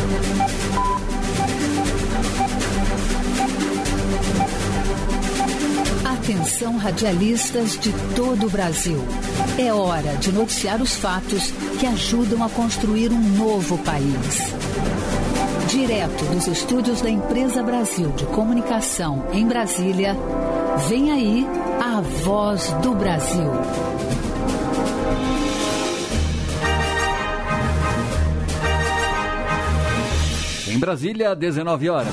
Atenção, radialistas de todo o Brasil. É hora de noticiar os fatos que ajudam a construir um novo país. Direto dos estúdios da Empresa Brasil de Comunicação em Brasília, vem aí a Voz do Brasil. Em Brasília, 19 horas.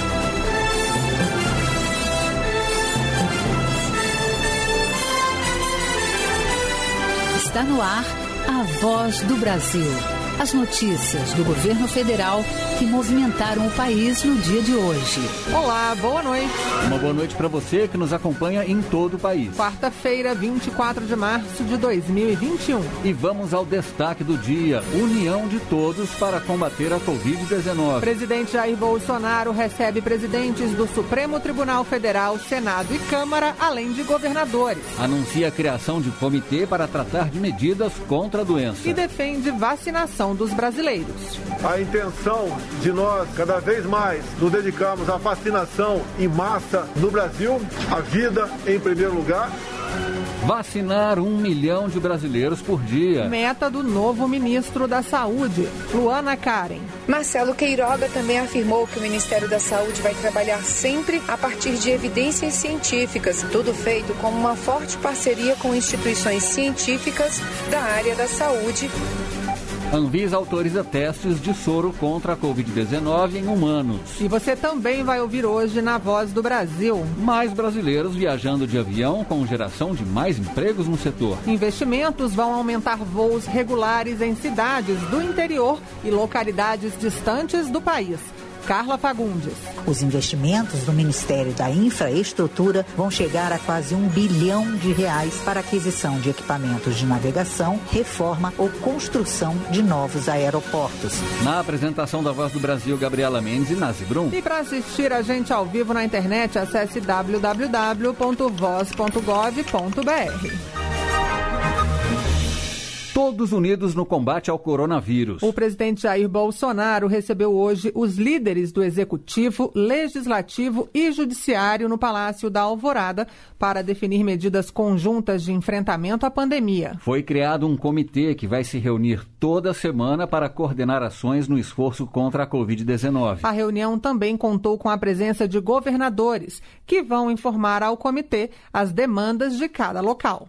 Está no ar a Voz do Brasil. As notícias do governo federal que movimentaram o país no dia de hoje. Olá, boa noite. Uma boa noite para você que nos acompanha em todo o país. Quarta-feira, 24 de março de 2021. E vamos ao destaque do dia: união de todos para combater a Covid-19. Presidente Jair Bolsonaro recebe presidentes do Supremo Tribunal Federal, Senado e Câmara, além de governadores. Anuncia a criação de comitê para tratar de medidas contra a doença. E defende vacinação dos brasileiros. A intenção de nós, cada vez mais, nos dedicarmos à vacinação em massa no Brasil, a vida em primeiro lugar. Vacinar 1 milhão de brasileiros por dia. Meta do novo ministro da Saúde, Luana Karen. Marcelo Queiroga também afirmou que o Ministério da Saúde vai trabalhar sempre a partir de evidências científicas, tudo feito com uma forte parceria com instituições científicas da área da saúde. Anvisa autoriza testes de soro contra a Covid-19 em humanos. E você também vai ouvir hoje na Voz do Brasil. Mais brasileiros viajando de avião com geração de mais empregos no setor. Investimentos vão aumentar voos regulares em cidades do interior e localidades distantes do país. Carla Fagundes. Os investimentos do Ministério da Infraestrutura vão chegar a quase R$1 bilhão para aquisição de equipamentos de navegação, reforma ou construção de novos aeroportos. Na apresentação da Voz do Brasil, Gabriela Mendes e Nazi Brum. E para assistir a gente ao vivo na internet, acesse www.voz.gov.br. Todos unidos no combate ao coronavírus. O presidente Jair Bolsonaro recebeu hoje os líderes do Executivo, Legislativo e Judiciário no Palácio da Alvorada para definir medidas conjuntas de enfrentamento à pandemia. Foi criado um comitê que vai se reunir toda semana para coordenar ações no esforço contra a Covid-19. A reunião também contou com a presença de governadores, que vão informar ao comitê as demandas de cada local.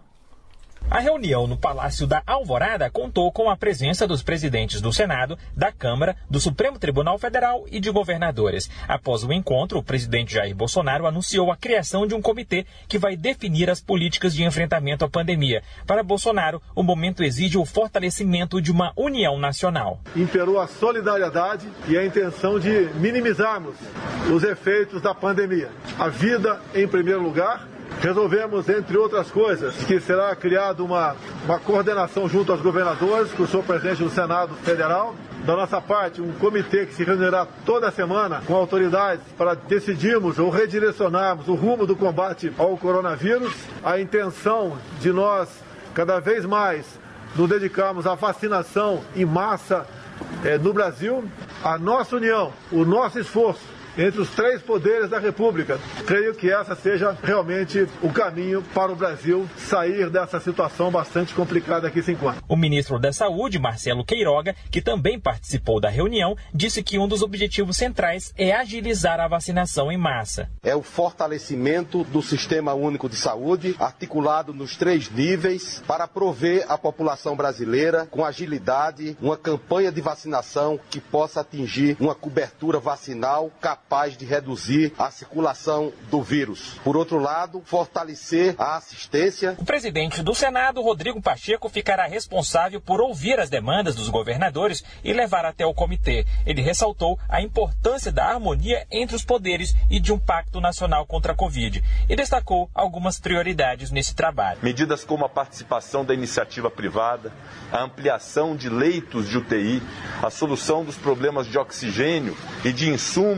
A reunião no Palácio da Alvorada contou com a presença dos presidentes do Senado, da Câmara, do Supremo Tribunal Federal e de governadores. Após o encontro, o presidente Jair Bolsonaro anunciou a criação de um comitê que vai definir as políticas de enfrentamento à pandemia. Para Bolsonaro, o momento exige o fortalecimento de uma união nacional. Imperou a solidariedade e a intenção de minimizarmos os efeitos da pandemia. A vida em primeiro lugar. Resolvemos, entre outras coisas, que será criada uma coordenação junto aos governadores, com o senhor presidente do Senado Federal. Da nossa parte, um comitê que se reunirá toda semana com autoridades para decidirmos ou redirecionarmos o rumo do combate ao coronavírus. A intenção de nós, cada vez mais, nos dedicarmos à vacinação em massa no Brasil. A nossa união, o nosso esforço entre os três poderes da República. Creio que essa seja realmente o caminho para o Brasil sair dessa situação bastante complicada que se encontra. O ministro da Saúde, Marcelo Queiroga, que também participou da reunião, disse que um dos objetivos centrais é agilizar a vacinação em massa. É o fortalecimento do Sistema Único de Saúde, articulado nos 3 níveis, para prover à população brasileira, com agilidade, uma campanha de vacinação que possa atingir uma cobertura vacinal capaz de reduzir a circulação do vírus. Por outro lado, fortalecer a assistência. O presidente do Senado, Rodrigo Pacheco, ficará responsável por ouvir as demandas dos governadores e levar até o comitê. Ele ressaltou a importância da harmonia entre os poderes e de um pacto nacional contra a Covid e destacou algumas prioridades nesse trabalho. Medidas como a participação da iniciativa privada, a ampliação de leitos de UTI, a solução dos problemas de oxigênio e de insumos de medicamentos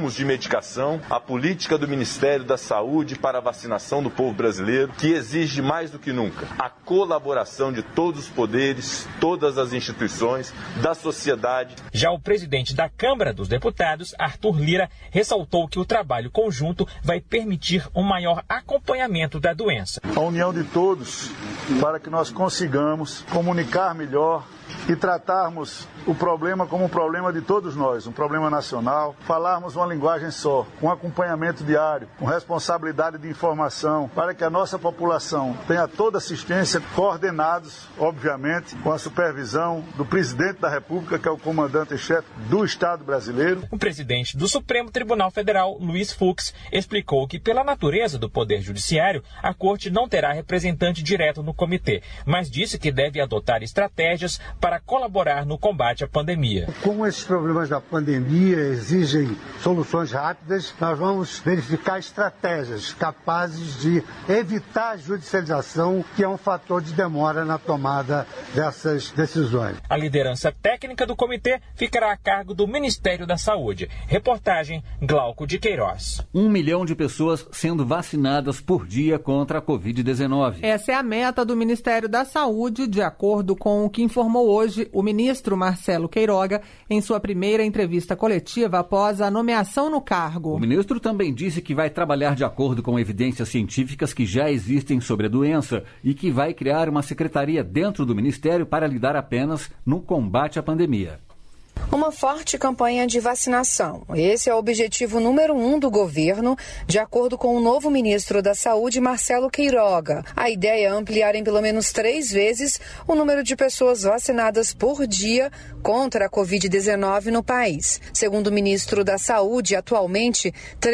dedicação à política do Ministério da Saúde para a vacinação do povo brasileiro, que exige mais do que nunca a colaboração de todos os poderes, todas as instituições, da sociedade. Já o presidente da Câmara dos Deputados, Arthur Lira, ressaltou que o trabalho conjunto vai permitir um maior acompanhamento da doença. A união de todos para que nós consigamos comunicar melhor e tratarmos o problema como um problema de todos nós, um problema nacional, falarmos uma linguagem só, com acompanhamento diário, com responsabilidade de informação, para que a nossa população tenha toda assistência, coordenados, obviamente, com a supervisão do presidente da República, que é o comandante-chefe do Estado brasileiro. O presidente do Supremo Tribunal Federal, Luiz Fux, explicou que, pela natureza do Poder Judiciário, a Corte não terá representante direto no comitê, mas disse que deve adotar estratégias para colaborar no combate à pandemia. Como esses problemas da pandemia exigem soluções rápidas, nós vamos verificar estratégias capazes de evitar a judicialização, que é um fator de demora na tomada dessas decisões. A liderança técnica do comitê ficará a cargo do Ministério da Saúde. Reportagem Glauco de Queiroz. 1 milhão de pessoas sendo vacinadas por dia contra a Covid-19. Essa é a meta do Ministério da Saúde, de acordo com o que informou hoje o ministro Marcelo Queiroga em sua primeira entrevista coletiva após a nomeação no cargo. O ministro também disse que vai trabalhar de acordo com evidências científicas que já existem sobre a doença e que vai criar uma secretaria dentro do ministério para lidar apenas no combate à pandemia. Uma forte campanha de vacinação. Esse é o objetivo número 1 do governo, de acordo com o novo ministro da Saúde, Marcelo Queiroga. A ideia é ampliar em pelo menos 3 vezes o número de pessoas vacinadas por dia contra a Covid-19 no país. Segundo o ministro da Saúde, atualmente,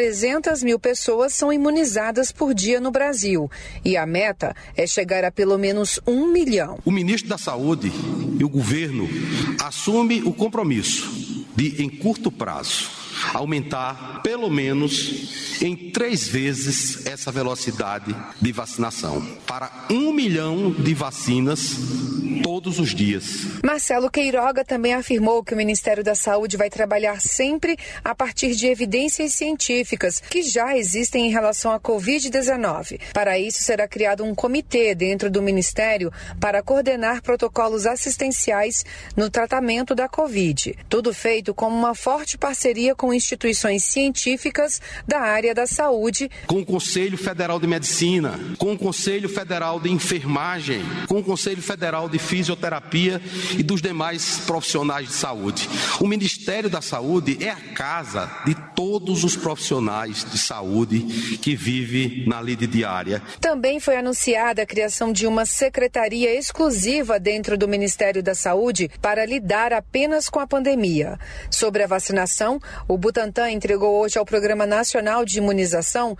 300 mil pessoas são imunizadas por dia no Brasil. E a meta é chegar a pelo menos 1 milhão. O ministro da Saúde e o governo assume o compromisso de, em curto prazo, aumentar pelo menos em 3 vezes essa velocidade de vacinação, para 1 milhão de vacinas todos os dias. Marcelo Queiroga também afirmou que o Ministério da Saúde vai trabalhar sempre a partir de evidências científicas que já existem em relação à Covid-19. Para isso, será criado um comitê dentro do Ministério para coordenar protocolos assistenciais no tratamento da Covid. Tudo feito com uma forte parceria com instituições científicas da área da saúde. Com o Conselho Federal de Medicina, com o Conselho Federal de Enfermagem, com o Conselho Federal de Fisioterapia e dos demais profissionais de saúde. O Ministério da Saúde é a casa de todos os profissionais de saúde que vivem na lide diária. Também foi anunciada a criação de uma secretaria exclusiva dentro do Ministério da Saúde para lidar apenas com a pandemia. Sobre a vacinação, o Butantan entregou hoje ao Programa Nacional de Imunização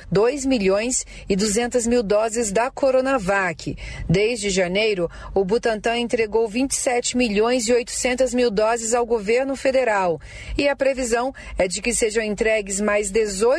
2.200.000 doses da Coronavac. Desde janeiro, o Butantan entregou 27.800.000 doses ao governo federal. E a previsão é de que sejam entregues mais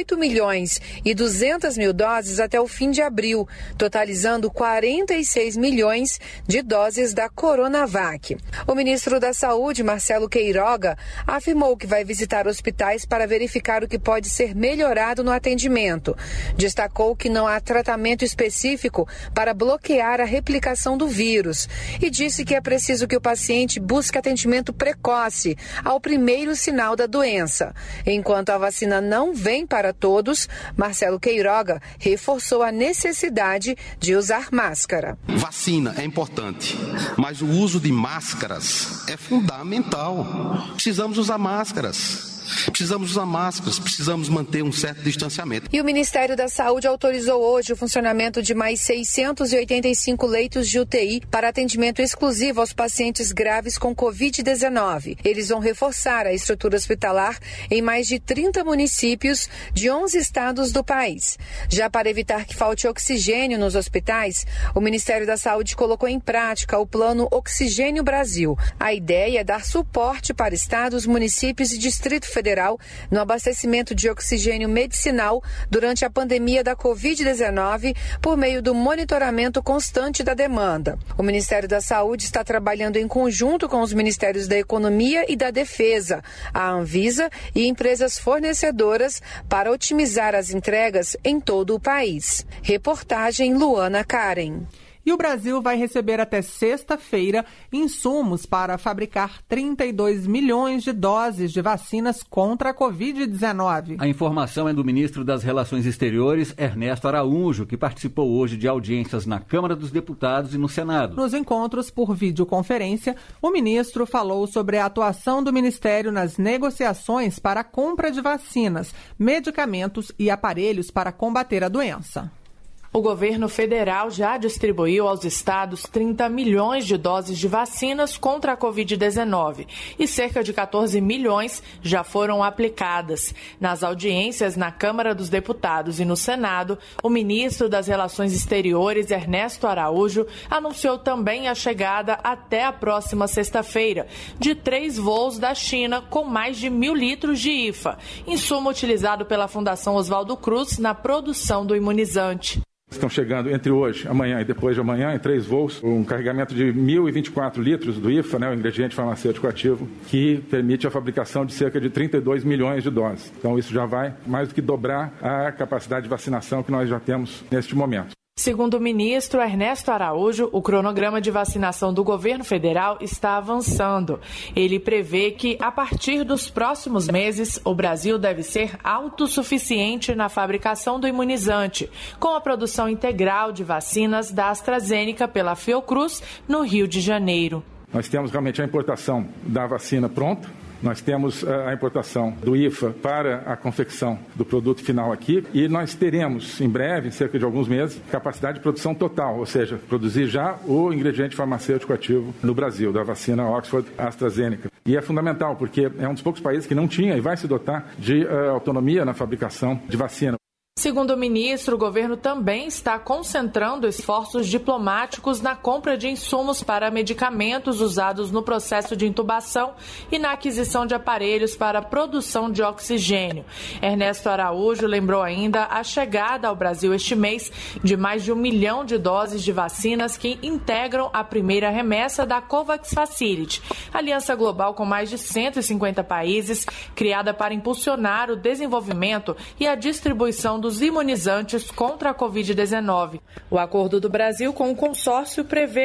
18.200.000 doses até o fim de abril, totalizando 46 milhões de doses da Coronavac. O ministro da Saúde, Marcelo Queiroga, afirmou que vai visitar hospitais para verificar o que pode ser melhorado no atendimento. Destacou que não há tratamento específico para bloquear a replicação do vírus e disse que é preciso que o paciente busque atendimento precoce ao primeiro sinal da doença. Enquanto a vacina não vem para todos, Marcelo Queiroga reforçou a necessidade de usar máscara. Vacina é importante, mas o uso de máscaras é fundamental. Precisamos usar máscaras. Precisamos manter um certo distanciamento. E o Ministério da Saúde autorizou hoje o funcionamento de mais 685 leitos de UTI para atendimento exclusivo aos pacientes graves com Covid-19. Eles vão reforçar a estrutura hospitalar em mais de 30 municípios de 11 estados do país. Já para evitar que falte oxigênio nos hospitais, o Ministério da Saúde colocou em prática o Plano Oxigênio Brasil. A ideia é dar suporte para estados, municípios e Distrito Federal no abastecimento de oxigênio medicinal durante a pandemia da Covid-19 por meio do monitoramento constante da demanda. O Ministério da Saúde está trabalhando em conjunto com os Ministérios da Economia e da Defesa, a Anvisa e empresas fornecedoras para otimizar as entregas em todo o país. Reportagem Luana Karen. E o Brasil vai receber até sexta-feira insumos para fabricar 32 milhões de doses de vacinas contra a Covid-19. A informação é do ministro das Relações Exteriores, Ernesto Araújo, que participou hoje de audiências na Câmara dos Deputados e no Senado. Nos encontros por videoconferência, o ministro falou sobre a atuação do Ministério nas negociações para a compra de vacinas, medicamentos e aparelhos para combater a doença. O governo federal já distribuiu aos estados 30 milhões de doses de vacinas contra a Covid-19 e cerca de 14 milhões já foram aplicadas. Nas audiências na Câmara dos Deputados e no Senado, o ministro das Relações Exteriores, Ernesto Araújo, anunciou também a chegada até a próxima sexta-feira de 3 voos da China com mais de 1.000 litros de IFA, insumo utilizado pela Fundação Oswaldo Cruz na produção do imunizante. Estão chegando entre hoje, amanhã e depois de amanhã, em 3 voos, um carregamento de 1.024 litros do IFA, o ingrediente farmacêutico ativo, que permite a fabricação de cerca de 32 milhões de doses. Então isso já vai mais do que dobrar a capacidade de vacinação que nós já temos neste momento. Segundo o ministro Ernesto Araújo, o cronograma de vacinação do governo federal está avançando. Ele prevê que, a partir dos próximos meses, o Brasil deve ser autossuficiente na fabricação do imunizante, com a produção integral de vacinas da AstraZeneca pela Fiocruz, no Rio de Janeiro. Nós temos realmente a importação da vacina pronta. Nós temos a importação do IFA para a confecção do produto final aqui e nós teremos, em breve, em cerca de alguns meses, capacidade de produção total, ou seja, produzir já o ingrediente farmacêutico ativo no Brasil, da vacina Oxford AstraZeneca. E é fundamental, porque é um dos poucos países que não tinha e vai se dotar de autonomia na fabricação de vacina. Segundo o ministro, o governo também está concentrando esforços diplomáticos na compra de insumos para medicamentos usados no processo de intubação e na aquisição de aparelhos para a produção de oxigênio. Ernesto Araújo lembrou ainda a chegada ao Brasil este mês de mais de 1 milhão de doses de vacinas que integram a primeira remessa da COVAX Facility, aliança global com mais de 150 países, criada para impulsionar o desenvolvimento e a distribuição dos imunizantes contra a Covid-19. O acordo do Brasil com o consórcio prevê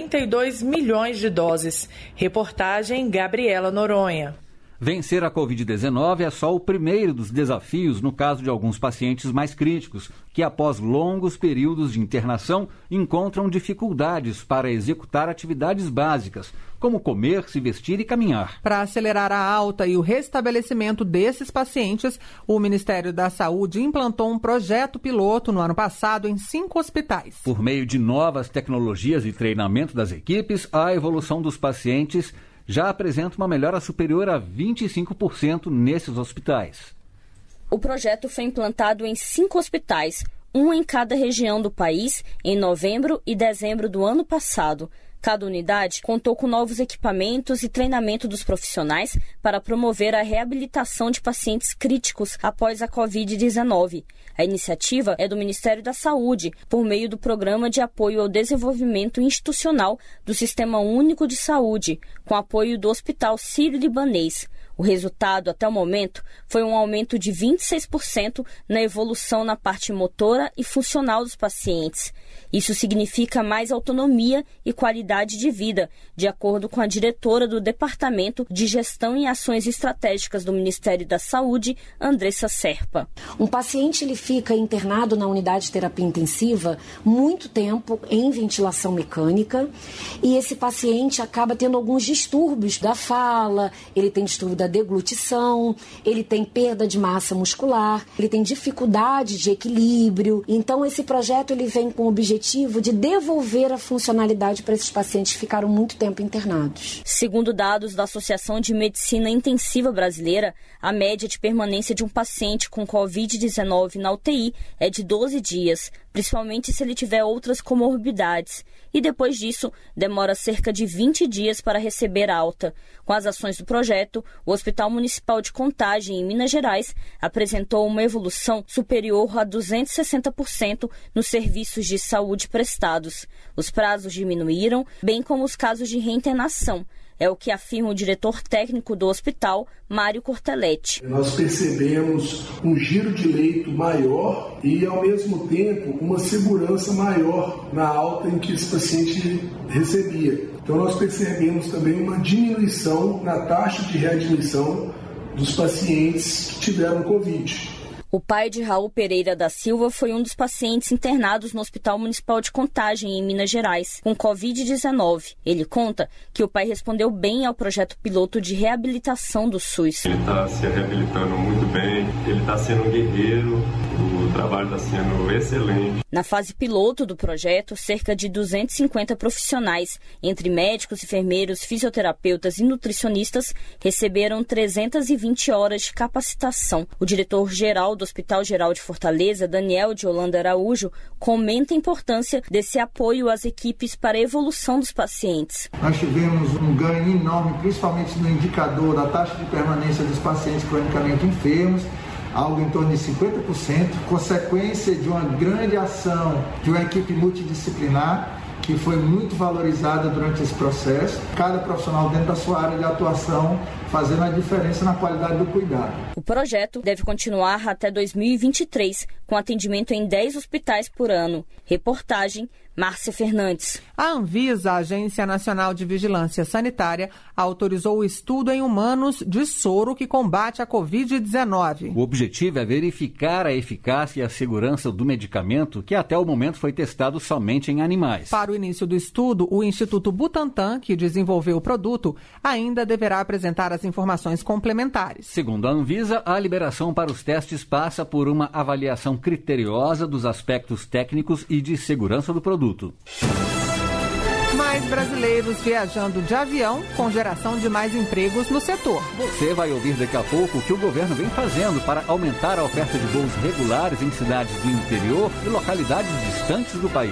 42 milhões de doses. Reportagem Gabriela Noronha. Vencer a Covid-19 é só o primeiro dos desafios no caso de alguns pacientes mais críticos, que após longos períodos de internação encontram dificuldades para executar atividades básicas, como comer, se vestir e caminhar. Para acelerar a alta e o restabelecimento desses pacientes, o Ministério da Saúde implantou um projeto piloto no ano passado em 5 hospitais. Por meio de novas tecnologias e treinamento das equipes, a evolução dos pacientes já apresenta uma melhora superior a 25% nesses hospitais. O projeto foi implantado em 5 hospitais, um em cada região do país, em novembro e dezembro do ano passado. Cada unidade contou com novos equipamentos e treinamento dos profissionais para promover a reabilitação de pacientes críticos após a Covid-19. A iniciativa é do Ministério da Saúde, por meio do Programa de Apoio ao Desenvolvimento Institucional do Sistema Único de Saúde, com apoio do Hospital Sírio-Libanês. O resultado, até o momento, foi um aumento de 26% na evolução na parte motora e funcional dos pacientes. Isso significa mais autonomia e qualidade de vida, de acordo com a diretora do Departamento de Gestão e Ações Estratégicas do Ministério da Saúde, Andressa Serpa. Um paciente ele fica internado na unidade de terapia intensiva muito tempo em ventilação mecânica e esse paciente acaba tendo alguns distúrbios da fala, ele tem distúrbio da deglutição, ele tem perda de massa muscular, ele tem dificuldade de equilíbrio. Então esse projeto ele vem com o objetivo de devolver a funcionalidade para esses pacientes que ficaram muito tempo internados. Segundo dados da Associação de Medicina Intensiva Brasileira, a média de permanência de um paciente com Covid-19 na UTI é de 12 dias, principalmente se ele tiver outras comorbidades. E depois disso, demora cerca de 20 dias para receber alta. Com as ações do projeto, o Hospital Municipal de Contagem, em Minas Gerais, apresentou uma evolução superior a 260% nos serviços de saúde prestados. Os prazos diminuíram, bem como os casos de reinternação. É o que afirma o diretor técnico do hospital, Mário Cortelletti. Nós percebemos um giro de leito maior e, ao mesmo tempo, uma segurança maior na alta em que esse paciente recebia. Então, nós percebemos também uma diminuição na taxa de readmissão dos pacientes que tiveram Covid. O pai de Raul Pereira da Silva foi um dos pacientes internados no Hospital Municipal de Contagem, em Minas Gerais, com Covid-19. Ele conta que o pai respondeu bem ao projeto piloto de reabilitação do SUS. Ele está se reabilitando muito bem, ele está sendo um guerreiro, o trabalho está sendo excelente. Na fase piloto do projeto, cerca de 250 profissionais, entre médicos, enfermeiros, fisioterapeutas e nutricionistas, receberam 320 horas de capacitação. O diretor-geral do Hospital Geral de Fortaleza, Daniel de Holanda Araújo, comenta a importância desse apoio às equipes para a evolução dos pacientes. Nós tivemos um ganho enorme, principalmente no indicador da taxa de permanência dos pacientes cronicamente enfermos, algo em torno de 50%, consequência de uma grande ação de uma equipe multidisciplinar que foi muito valorizada durante esse processo, cada profissional dentro da sua área de atuação fazendo a diferença na qualidade do cuidado. O projeto deve continuar até 2023, com atendimento em 10 hospitais por ano. Reportagem, Márcia Fernandes. A Anvisa, a Agência Nacional de Vigilância Sanitária, autorizou o estudo em humanos de soro que combate a Covid-19. O objetivo é verificar a eficácia e a segurança do medicamento, que até o momento foi testado somente em animais. Para o início do estudo, o Instituto Butantan, que desenvolveu o produto, ainda deverá apresentar as informações complementares. Segundo a Anvisa, a liberação para os testes passa por uma avaliação criteriosa dos aspectos técnicos e de segurança do produto. Mais brasileiros viajando de avião, com geração de mais empregos no setor. Você vai ouvir daqui a pouco o que o governo vem fazendo para aumentar a oferta de voos regulares em cidades do interior e localidades distantes do país.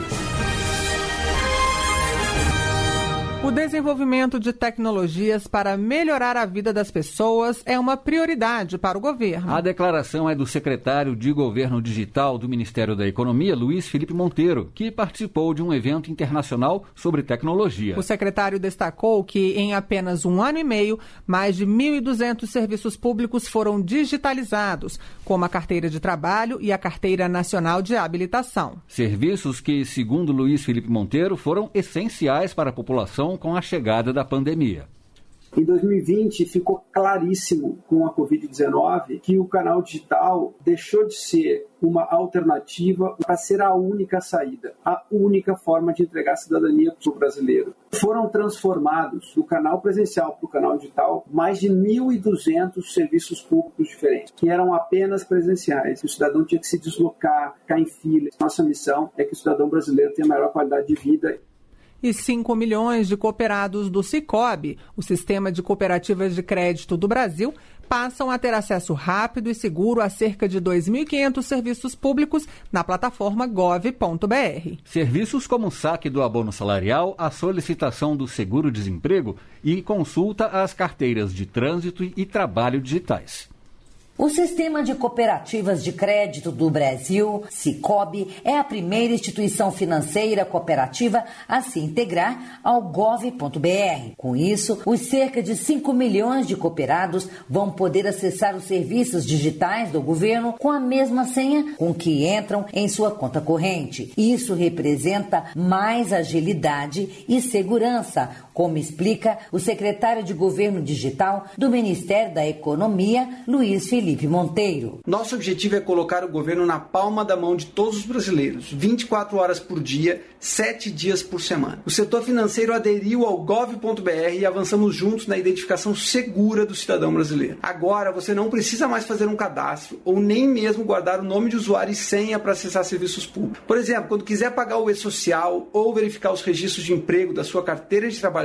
O desenvolvimento de tecnologias para melhorar a vida das pessoas é uma prioridade para o governo. A declaração é do secretário de Governo Digital do Ministério da Economia, Luiz Felipe Monteiro, que participou de um evento internacional sobre tecnologia. O secretário destacou que, em apenas um ano e meio, mais de 1.200 serviços públicos foram digitalizados, como a Carteira de Trabalho e a Carteira Nacional de Habilitação. Serviços que, segundo Luiz Felipe Monteiro, foram essenciais para a população com a chegada da pandemia. Em 2020, ficou claríssimo com a Covid-19 que o canal digital deixou de ser uma alternativa para ser a única saída, a única forma de entregar a cidadania para o brasileiro. Foram transformados do canal presencial para o canal digital mais de 1.200 serviços públicos diferentes, que eram apenas presenciais. O cidadão tinha que se deslocar, ficar em fila. Nossa missão é que o cidadão brasileiro tenha a maior qualidade de vida. E 5 milhões de cooperados do Sicoob, o Sistema de Cooperativas de Crédito do Brasil, passam a ter acesso rápido e seguro a cerca de 2.500 serviços públicos na plataforma gov.br. Serviços como o saque do abono salarial, a solicitação do seguro-desemprego e consulta às carteiras de trânsito e trabalho digitais. O Sistema de Cooperativas de Crédito do Brasil, Sicoob, é a primeira instituição financeira cooperativa a se integrar ao gov.br. Com isso, os cerca de 5 milhões de cooperados vão poder acessar os serviços digitais do governo com a mesma senha com que entram em sua conta corrente. Isso representa mais agilidade e segurança, como explica o secretário de Governo Digital do Ministério da Economia, Luiz Felipe Monteiro. Nosso objetivo é colocar o governo na palma da mão de todos os brasileiros, 24 horas por dia, 7 dias por semana. O setor financeiro aderiu ao gov.br e avançamos juntos na identificação segura do cidadão brasileiro. Agora, você não precisa mais fazer um cadastro ou nem mesmo guardar o nome de usuário e senha para acessar serviços públicos. Por exemplo, quando quiser pagar o e-social ou verificar os registros de emprego da sua carteira de trabalho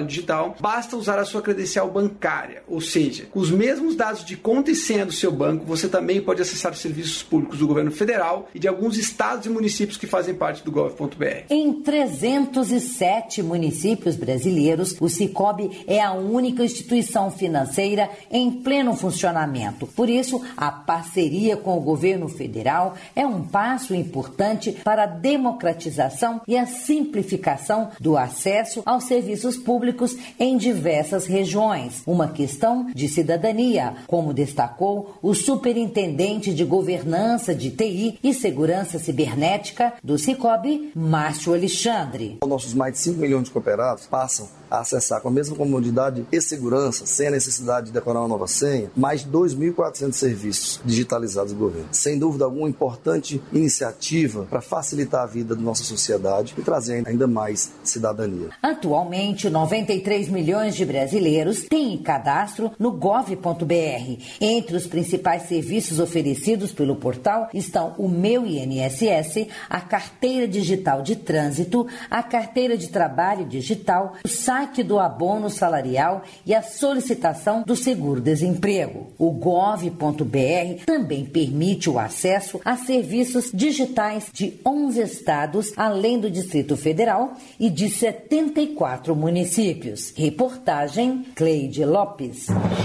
trabalho digital, basta usar a sua credencial bancária, ou seja, com os mesmos dados de conta e senha do seu banco, você também pode acessar os serviços públicos do governo federal e de alguns estados e municípios que fazem parte do gov.br. Em 307 municípios brasileiros, o Sicob é a única instituição financeira em pleno funcionamento. Por isso, a parceria com o governo federal é um passo importante para a democratização e a simplificação do acesso aos serviços públicos em diversas regiões. Uma questão de cidadania, como destacou o superintendente de governança de TI e segurança cibernética do Sicob, Márcio Alexandre. Nossos mais de 5 milhões de cooperados passam a acessar com a mesma comodidade e segurança, sem a necessidade de decorar uma nova senha, mais de 2.400 serviços digitalizados do governo. Sem dúvida alguma, importante iniciativa para facilitar a vida da nossa sociedade e trazer ainda mais cidadania. Atualmente, 93 milhões de brasileiros têm cadastro no gov.br. Entre os principais serviços oferecidos pelo portal estão o Meu INSS, a Carteira Digital de Trânsito, a Carteira de Trabalho Digital, o saque do abono salarial e a solicitação do seguro-desemprego. O gov.br também permite o acesso a serviços digitais de 11 estados, além do Distrito Federal e de 74 municípios. Reportagem Cleide Lopes.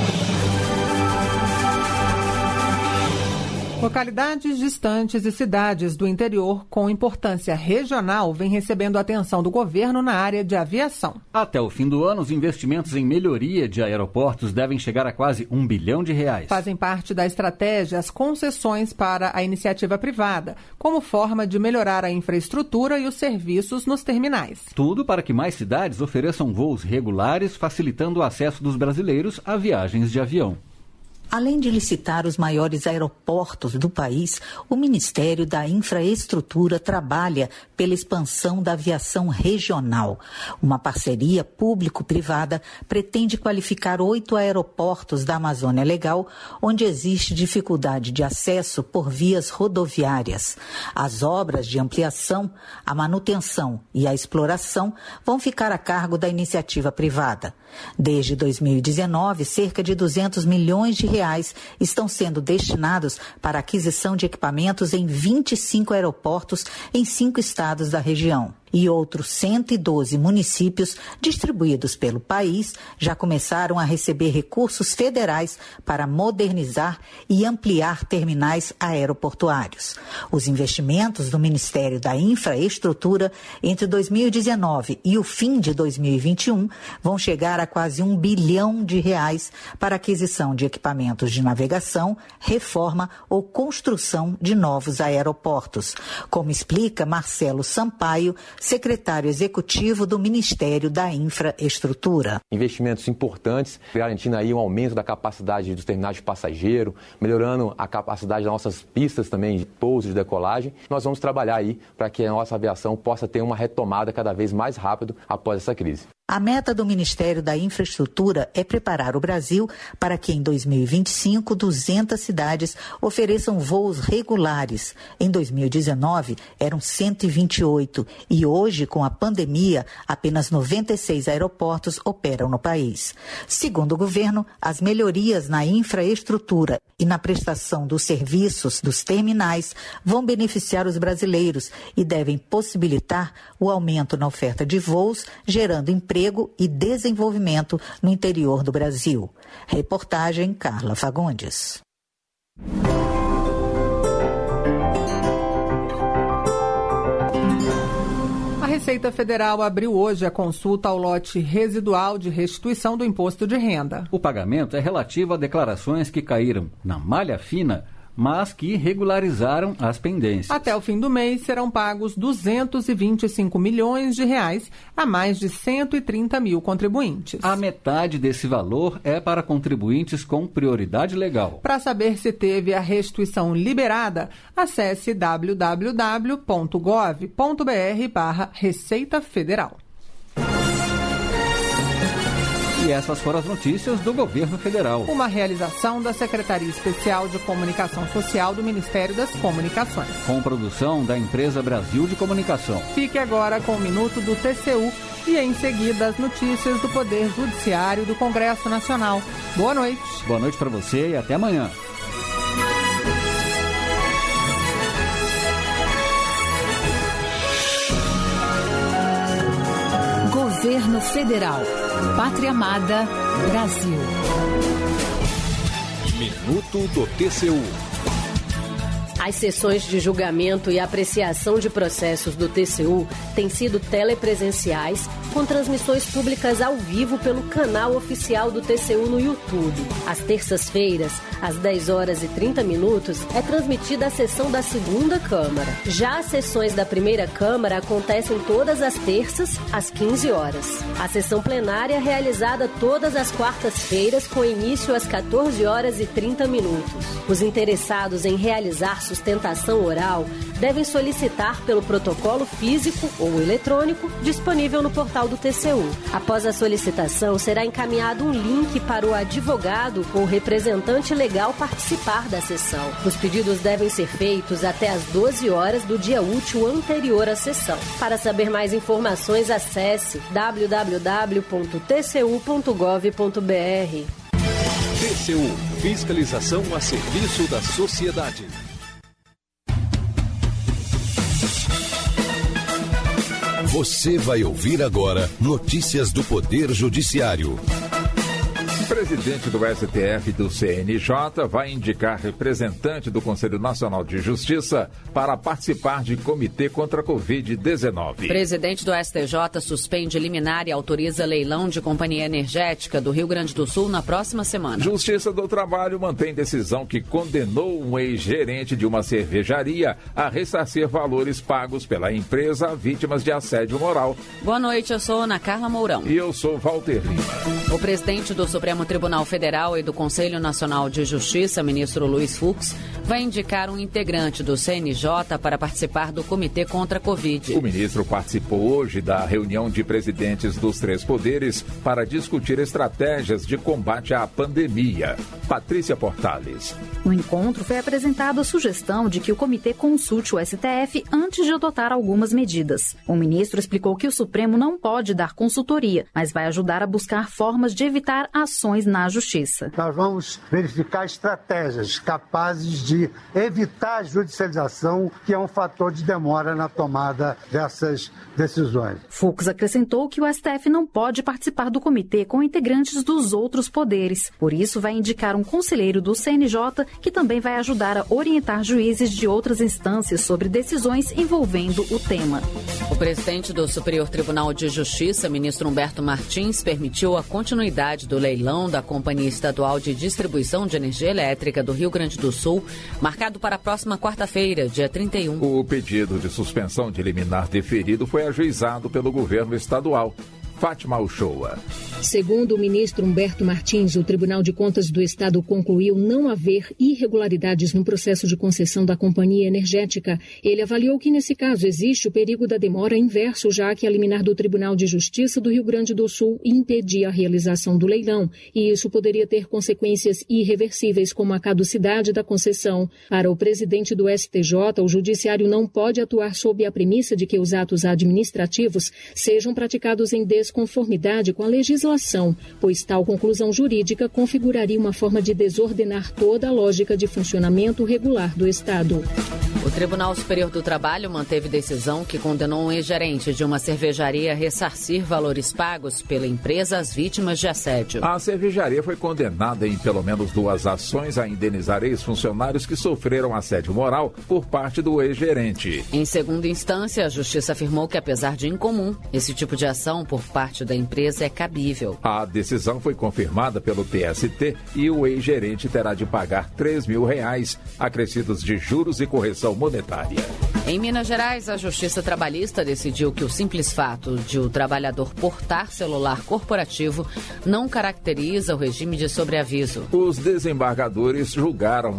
Localidades distantes e cidades do interior com importância regional vêm recebendo atenção do governo na área de aviação. Até o fim do ano, os investimentos em melhoria de aeroportos devem chegar a quase R$1 bilhão. Fazem parte da estratégia as concessões para a iniciativa privada, como forma de melhorar a infraestrutura e os serviços nos terminais. Tudo para que mais cidades ofereçam voos regulares, facilitando o acesso dos brasileiros a viagens de avião. Além de licitar os maiores aeroportos do país, o Ministério da Infraestrutura trabalha pela expansão da aviação regional. Uma parceria público-privada pretende qualificar 8 aeroportos da Amazônia Legal, onde existe dificuldade de acesso por vias rodoviárias. As obras de ampliação, a manutenção e a exploração vão ficar a cargo da iniciativa privada. Desde 2019, cerca de R$200 milhões estão sendo destinados para a aquisição de equipamentos em 25 aeroportos em 5 estados da região. E outros 112 municípios distribuídos pelo país já começaram a receber recursos federais para modernizar e ampliar terminais aeroportuários. Os investimentos do Ministério da Infraestrutura entre 2019 e o fim de 2021 vão chegar a quase R$1 bilhão para a aquisição de equipamentos de navegação, reforma ou construção de novos aeroportos, como explica Marcelo Sampaio, secretário executivo do Ministério da Infraestrutura. Investimentos importantes, garantindo aí um aumento da capacidade dos terminais de passageiro, melhorando a capacidade das nossas pistas também de pouso e de decolagem. Nós vamos trabalhar aí para que a nossa aviação possa ter uma retomada cada vez mais rápido após essa crise. A meta do Ministério da Infraestrutura é preparar o Brasil para que em 2025 200 cidades ofereçam voos regulares. Em 2019 eram 128 e hoje, com a pandemia, apenas 96 aeroportos operam no país. Segundo o governo, as melhorias na infraestrutura e na prestação dos serviços dos terminais vão beneficiar os brasileiros e devem possibilitar o aumento na oferta de voos, gerando emprego e desenvolvimento no interior do Brasil. Reportagem Carla Fagundes. A Receita Federal abriu hoje a consulta ao lote residual de restituição do imposto de renda. O pagamento é relativo a declarações que caíram na malha fina, mas que regularizaram as pendências. Até o fim do mês serão pagos R$225 milhões a mais de 130 mil contribuintes. A metade desse valor é para contribuintes com prioridade legal. Para saber se teve a restituição liberada, acesse www.gov.br/Receita Federal. E essas foram as notícias do Governo Federal. Uma realização da Secretaria Especial de Comunicação Social do Ministério das Comunicações. Com produção da Empresa Brasil de Comunicação. Fique agora com o Minuto do TCU e em seguida as notícias do Poder Judiciário do Congresso Nacional. Boa noite. Boa noite para você e até amanhã. Governo Federal. Pátria Amada, Brasil. Minuto do TCU. As sessões de julgamento e apreciação de processos do TCU têm sido telepresenciais, com transmissões públicas ao vivo pelo canal oficial do TCU no YouTube. Às terças-feiras, às 10h30, é transmitida a sessão da segunda Câmara. Já as sessões da primeira Câmara acontecem todas as terças, às 15 horas. A sessão plenária é realizada todas as quartas-feiras, com início às 14h30. Os interessados em realizar sustentação oral devem solicitar pelo protocolo físico ou eletrônico disponível no portal do TCU. Após a solicitação, será encaminhado um link para o advogado ou representante legal participar da sessão. Os pedidos devem ser feitos até às 12 horas do dia útil anterior à sessão. Para saber mais informações, acesse www.tcu.gov.br. TCU, fiscalização a serviço da sociedade. Você vai ouvir agora notícias do Poder Judiciário. O presidente do STF e do CNJ vai indicar representante do Conselho Nacional de Justiça para participar de comitê contra a Covid-19. O presidente do STJ suspende liminar e autoriza leilão de companhia energética do Rio Grande do Sul na próxima semana. Justiça do Trabalho mantém decisão que condenou um ex-gerente de uma cervejaria a ressarcir valores pagos pela empresa a vítimas de assédio moral. Boa noite, eu sou Ana Carla Mourão. E eu sou Walter Lima. O presidente do Supremo Tribunal Federal e do Conselho Nacional de Justiça, ministro Luiz Fux, vai indicar um integrante do CNJ para participar do Comitê contra a Covid. O ministro participou hoje da reunião de presidentes dos três poderes para discutir estratégias de combate à pandemia. Patrícia Portales. No encontro foi apresentada a sugestão de que o comitê consulte o STF antes de adotar algumas medidas. O ministro explicou que o Supremo não pode dar consultoria, mas vai ajudar a buscar formas de evitar ações na Justiça. Nós vamos verificar estratégias capazes de evitar a judicialização, que é um fator de demora na tomada dessas decisões. Fux acrescentou que o STF não pode participar do comitê com integrantes dos outros poderes. Por isso, vai indicar um conselheiro do CNJ que também vai ajudar a orientar juízes de outras instâncias sobre decisões envolvendo o tema. O presidente do Superior Tribunal de Justiça, ministro Humberto Martins, permitiu a continuidade do leilão da Companhia Estadual de Distribuição de Energia Elétrica do Rio Grande do Sul, marcado para a próxima quarta-feira, dia 31. O pedido de suspensão de liminar deferido foi ajuizado pelo governo estadual. Fátima Uchoa. Segundo o ministro Humberto Martins, o Tribunal de Contas do Estado concluiu não haver irregularidades no processo de concessão da companhia energética. Ele avaliou que, nesse caso, existe o perigo da demora inverso, já que a liminar do Tribunal de Justiça do Rio Grande do Sul impedia a realização do leilão, e isso poderia ter consequências irreversíveis, como a caducidade da concessão. Para o presidente do STJ, o Judiciário não pode atuar sob a premissa de que os atos administrativos sejam praticados em desconformidade com a legislação, pois tal conclusão jurídica configuraria uma forma de desordenar toda a lógica de funcionamento regular do Estado. O Tribunal Superior do Trabalho manteve decisão que condenou um ex-gerente de uma cervejaria a ressarcir valores pagos pela empresa às vítimas de assédio. A cervejaria foi condenada em pelo menos 2 ações a indenizar ex-funcionários que sofreram assédio moral por parte do ex-gerente. Em segunda instância, a Justiça afirmou que, apesar de incomum, esse tipo de ação por parte da empresa é cabível. A decisão foi confirmada pelo TST e o ex-gerente terá de pagar R$3 mil, acrescidos de juros e correção monetária. Em Minas Gerais, a Justiça Trabalhista decidiu que o simples fato de o trabalhador portar celular corporativo não caracteriza o regime de sobreaviso. Os desembargadores julgaram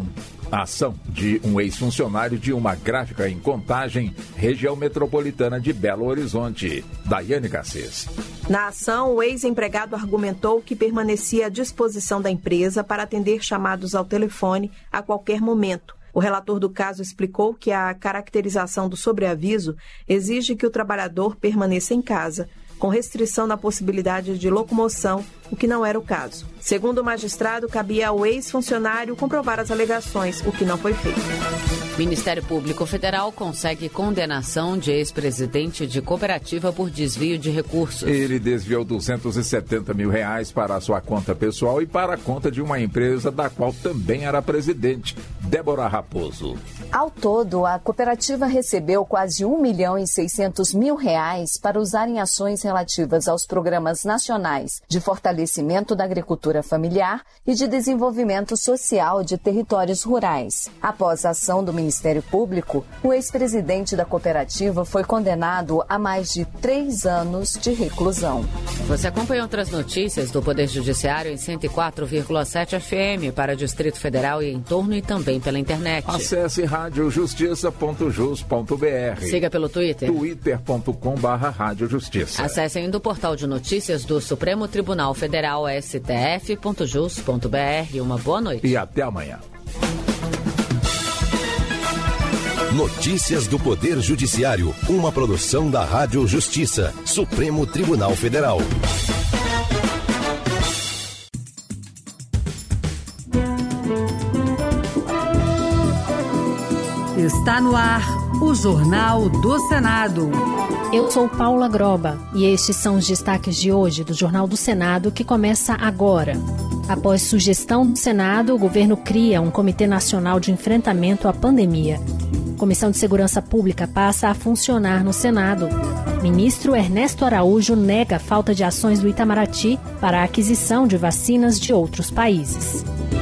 A ação de um ex-funcionário de uma gráfica em Contagem, região metropolitana de Belo Horizonte. Daiane Garcês. Na ação, o ex-empregado argumentou que permanecia à disposição da empresa para atender chamados ao telefone a qualquer momento. O relator do caso explicou que a caracterização do sobreaviso exige que o trabalhador permaneça em casa, com restrição na possibilidade de locomoção, o que não era o caso. Segundo o magistrado, cabia ao ex-funcionário comprovar as alegações, o que não foi feito. Ministério Público Federal consegue condenação de ex-presidente de cooperativa por desvio de recursos. Ele desviou R$270 mil para a sua conta pessoal e para a conta de uma empresa da qual também era presidente. Débora Raposo. Ao todo, a cooperativa recebeu quase R$1.600.000 para usar em ações relativas aos programas nacionais de fortalecimento da agricultura familiar e de desenvolvimento social de territórios rurais. Após a ação do Ministério Público, o ex-presidente da cooperativa foi condenado a mais de 3 anos de reclusão. Você acompanha outras notícias do Poder Judiciário em 104,7 FM para Distrito Federal e em torno e também pela internet. Acesse radiojustiça.jus.br. Siga pelo Twitter. twitter.com/radiojustiça. Acesse ainda o portal de notícias do Supremo Tribunal Federal, stf.jus.br. Uma boa noite. E até amanhã. Notícias do Poder Judiciário, uma produção da Rádio Justiça, Supremo Tribunal Federal. Está no ar o Jornal do Senado. Eu sou Paula Groba e estes são os destaques de hoje do Jornal do Senado que começa agora. Após sugestão do Senado, o governo cria um Comitê Nacional de Enfrentamento à Pandemia. Comissão de Segurança Pública passa a funcionar no Senado. Ministro Ernesto Araújo nega falta de ações do Itamaraty para a aquisição de vacinas de outros países.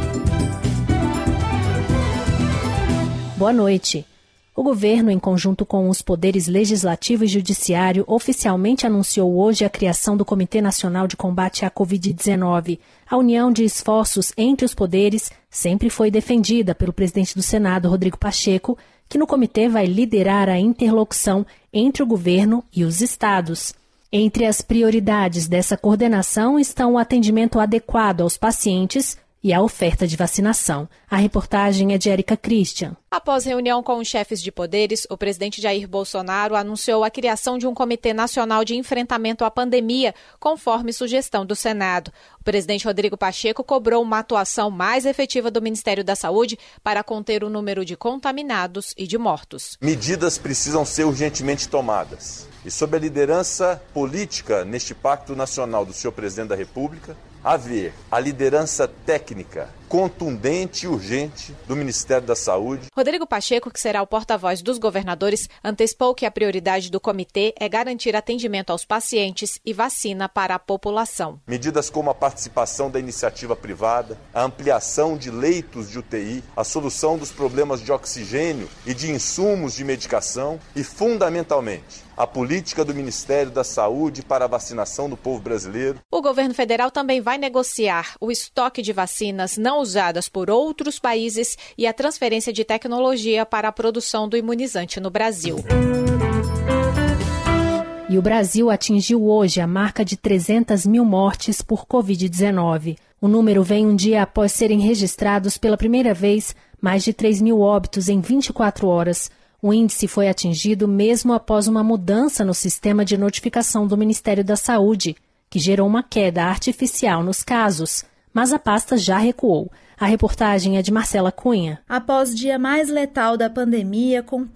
Boa noite. O governo, em conjunto com os poderes legislativo e judiciário, oficialmente anunciou hoje a criação do Comitê Nacional de Combate à Covid-19. A união de esforços entre os poderes sempre foi defendida pelo presidente do Senado, Rodrigo Pacheco, que no comitê vai liderar a interlocução entre o governo e os estados. Entre as prioridades dessa coordenação estão o atendimento adequado aos pacientes e a oferta de vacinação. A reportagem é de Érica Christian. Após reunião com os chefes de poderes, o presidente Jair Bolsonaro anunciou a criação de um Comitê Nacional de Enfrentamento à Pandemia, conforme sugestão do Senado. O presidente Rodrigo Pacheco cobrou uma atuação mais efetiva do Ministério da Saúde para conter o número de contaminados e de mortos. Medidas precisam ser urgentemente tomadas. E sob a liderança política neste Pacto Nacional do senhor presidente da República, haver a liderança técnica, contundente e urgente do Ministério da Saúde. Rodrigo Pacheco, que será o porta-voz dos governadores, antecipou que a prioridade do comitê é garantir atendimento aos pacientes e vacina para a população. Medidas como a participação da iniciativa privada, a ampliação de leitos de UTI, a solução dos problemas de oxigênio e de insumos de medicação e, fundamentalmente, a política do Ministério da Saúde para a vacinação do povo brasileiro. O governo federal também vai negociar o estoque de vacinas não usadas por outros países e a transferência de tecnologia para a produção do imunizante no Brasil. E o Brasil atingiu hoje a marca de 300 mil mortes por Covid-19. O número vem um dia após serem registrados pela primeira vez mais de 3 mil óbitos em 24 horas. O índice foi atingido mesmo após uma mudança no sistema de notificação do Ministério da Saúde, que gerou uma queda artificial nos casos, mas a pasta já recuou. A reportagem é de Marcela Cunha. Após o dia mais letal da pandemia, com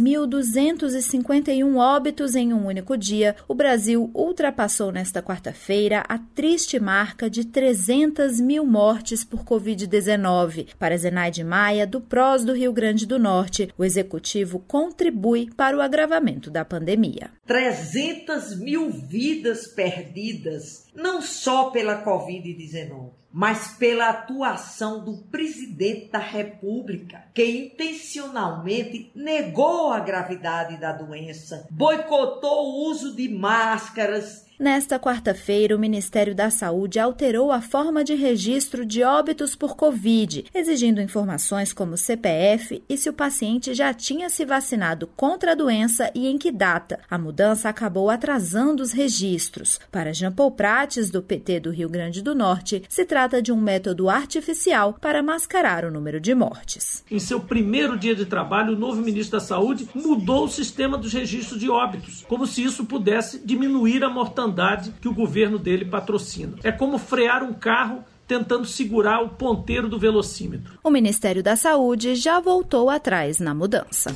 3.251 óbitos em um único dia, o Brasil ultrapassou nesta quarta-feira a triste marca de 300 mil mortes por Covid-19. Para Zenaide Maia, do PROS do Rio Grande do Norte, o executivo contribui para o agravamento da pandemia. 300 mil vidas perdidas, não só pela Covid-19, mas pela atuação do presidente da República, que intencionalmente negou a gravidade da doença, boicotou o uso de máscaras. Nesta quarta-feira, o Ministério da Saúde alterou a forma de registro de óbitos por Covid, exigindo informações como CPF e se o paciente já tinha se vacinado contra a doença e em que data. A mudança acabou atrasando os registros. Para Jean Paul Prates, do PT do Rio Grande do Norte, se trata de um método artificial para mascarar o número de mortes. Em seu primeiro dia de trabalho, o novo ministro da Saúde mudou o sistema dos registros de óbitos, como se isso pudesse diminuir a mortandade que o governo dele patrocina. É como frear um carro tentando segurar o ponteiro do velocímetro. O Ministério da Saúde já voltou atrás na mudança.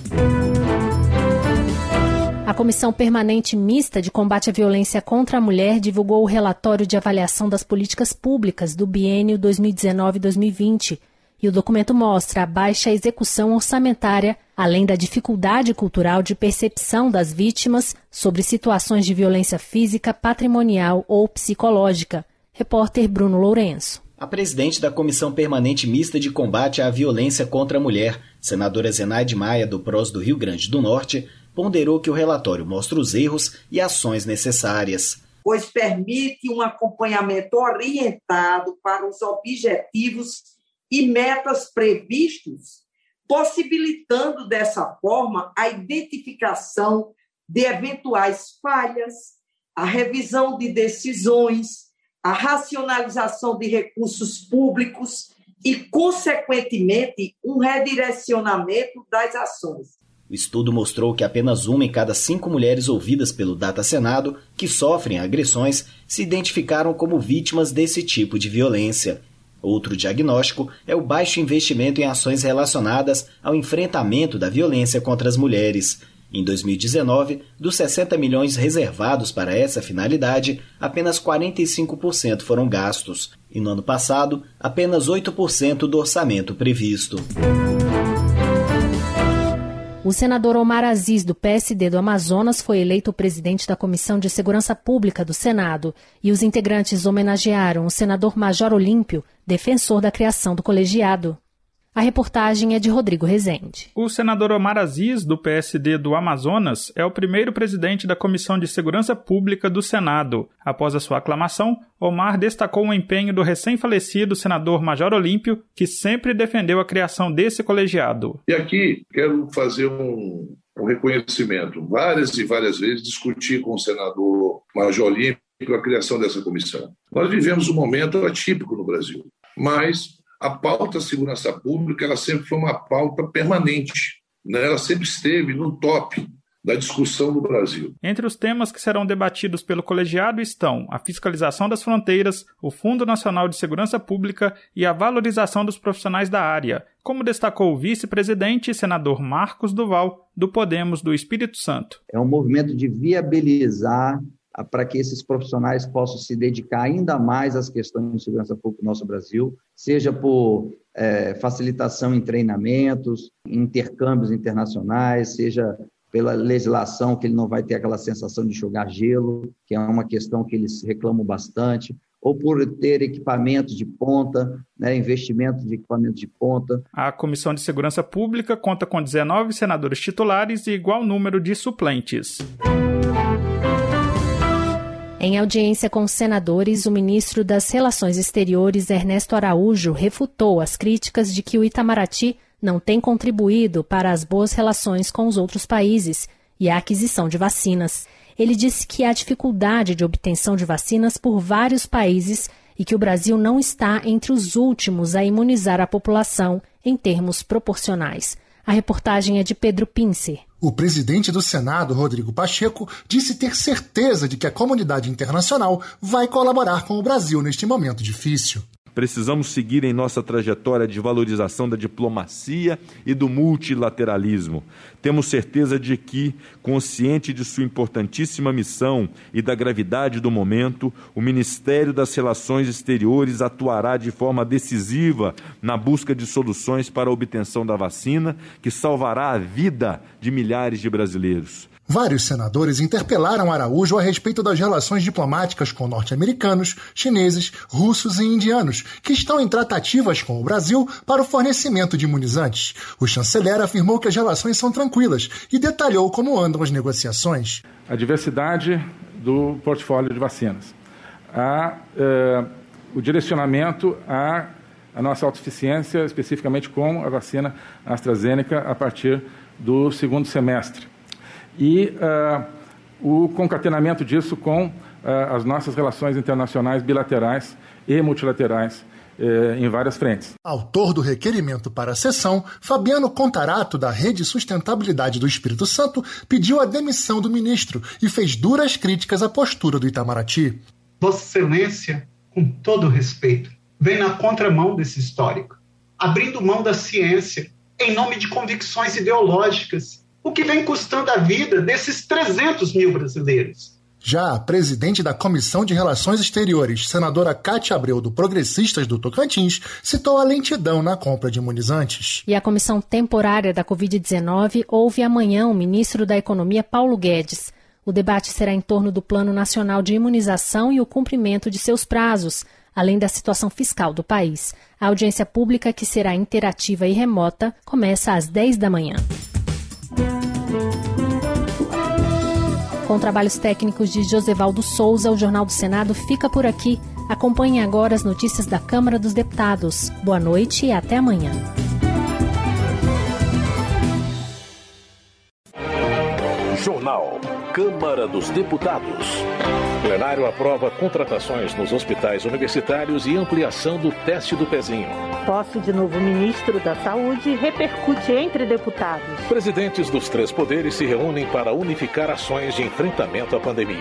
A Comissão Permanente Mista de Combate à Violência contra a Mulher divulgou o relatório de avaliação das políticas públicas do biênio 2019-2020. E o documento mostra a baixa execução orçamentária, além da dificuldade cultural de percepção das vítimas sobre situações de violência física, patrimonial ou psicológica. Repórter Bruno Lourenço. A presidente da Comissão Permanente Mista de Combate à Violência contra a Mulher, senadora Zenaide Maia, do PROS do Rio Grande do Norte, ponderou que o relatório mostra os erros e ações necessárias. Pois permite um acompanhamento orientado para os objetivos e metas previstos, possibilitando dessa forma a identificação de eventuais falhas, a revisão de decisões, a racionalização de recursos públicos e, consequentemente, um redirecionamento das ações. O estudo mostrou que apenas 1 em cada 5 mulheres ouvidas pelo Data Senado que sofrem agressões se identificaram como vítimas desse tipo de violência. Outro diagnóstico é o baixo investimento em ações relacionadas ao enfrentamento da violência contra as mulheres. Em 2019, dos 60 milhões reservados para essa finalidade, apenas 45% foram gastos. E no ano passado, apenas 8% do orçamento previsto. O senador Omar Aziz, do PSD do Amazonas, foi eleito presidente da Comissão de Segurança Pública do Senado e os integrantes homenagearam o senador Major Olímpio, defensor da criação do colegiado. A reportagem é de Rodrigo Rezende. O senador Omar Aziz, do PSD do Amazonas, é o primeiro presidente da Comissão de Segurança Pública do Senado. Após a sua aclamação, Omar destacou o empenho do recém-falecido senador Major Olímpio, que sempre defendeu a criação desse colegiado. E aqui quero fazer um reconhecimento. Várias e várias vezes discuti com o senador Major Olímpio a criação dessa comissão. Nós vivemos um momento atípico no Brasil, mas a pauta segurança pública ela sempre foi uma pauta permanente, né? Ela sempre esteve no top da discussão do Brasil. Entre os temas que serão debatidos pelo colegiado estão a fiscalização das fronteiras, o Fundo Nacional de Segurança Pública e a valorização dos profissionais da área, como destacou o vice-presidente e senador Marcos Duval, do Podemos do Espírito Santo. É um movimento de viabilizar para que esses profissionais possam se dedicar ainda mais às questões de segurança pública no nosso Brasil, seja por facilitação em treinamentos, intercâmbios internacionais, seja pela legislação, que ele não vai ter aquela sensação de jogar gelo, que é uma questão que eles reclamam bastante, ou por ter equipamentos de ponta, investimento de equipamentos de ponta. A Comissão de Segurança Pública conta com 19 senadores titulares e igual número de suplentes. Em audiência com os senadores, o ministro das Relações Exteriores, Ernesto Araújo, refutou as críticas de que o Itamaraty não tem contribuído para as boas relações com os outros países e a aquisição de vacinas. Ele disse que há dificuldade de obtenção de vacinas por vários países e que o Brasil não está entre os últimos a imunizar a população em termos proporcionais. A reportagem é de Pedro Pincer. O presidente do Senado, Rodrigo Pacheco, disse ter certeza de que a comunidade internacional vai colaborar com o Brasil neste momento difícil. Precisamos seguir em nossa trajetória de valorização da diplomacia e do multilateralismo. Temos certeza de que, consciente de sua importantíssima missão e da gravidade do momento, o Ministério das Relações Exteriores atuará de forma decisiva na busca de soluções para a obtenção da vacina, que salvará a vida de milhares de brasileiros. Vários senadores interpelaram Araújo a respeito das relações diplomáticas com norte-americanos, chineses, russos e indianos, que estão em tratativas com o Brasil para o fornecimento de imunizantes. O chanceler afirmou que as relações são tranquilas e detalhou como andam as negociações. A diversidade do portfólio de vacinas. O direcionamento à nossa autossuficiência, especificamente com a vacina AstraZeneca, a partir do segundo semestre. E o concatenamento disso com as nossas relações internacionais bilaterais e multilaterais em várias frentes. Autor do requerimento para a sessão, Fabiano Contarato, da Rede Sustentabilidade do Espírito Santo, pediu a demissão do ministro e fez duras críticas à postura do Itamaraty. Vossa Excelência, com todo respeito, vem na contramão desse histórico, abrindo mão da ciência em nome de convicções ideológicas, o que vem custando a vida desses 300 mil brasileiros. Já a presidente da Comissão de Relações Exteriores, senadora Cátia Abreu, do Progressistas do Tocantins, citou a lentidão na compra de imunizantes. E a Comissão Temporária da Covid-19 ouve amanhã o ministro da Economia, Paulo Guedes. O debate será em torno do Plano Nacional de Imunização e o cumprimento de seus prazos, além da situação fiscal do país. A audiência pública, que será interativa e remota, começa às 10 da manhã. Com trabalhos técnicos de Josevaldo Souza, o Jornal do Senado fica por aqui. Acompanhe agora as notícias da Câmara dos Deputados. Boa noite e até amanhã. Jornal Câmara dos Deputados. Plenário aprova contratações nos hospitais universitários e ampliação do teste do pezinho. Posse de novo ministro da Saúde repercute entre deputados. Presidentes dos 3 poderes se reúnem para unificar ações de enfrentamento à pandemia.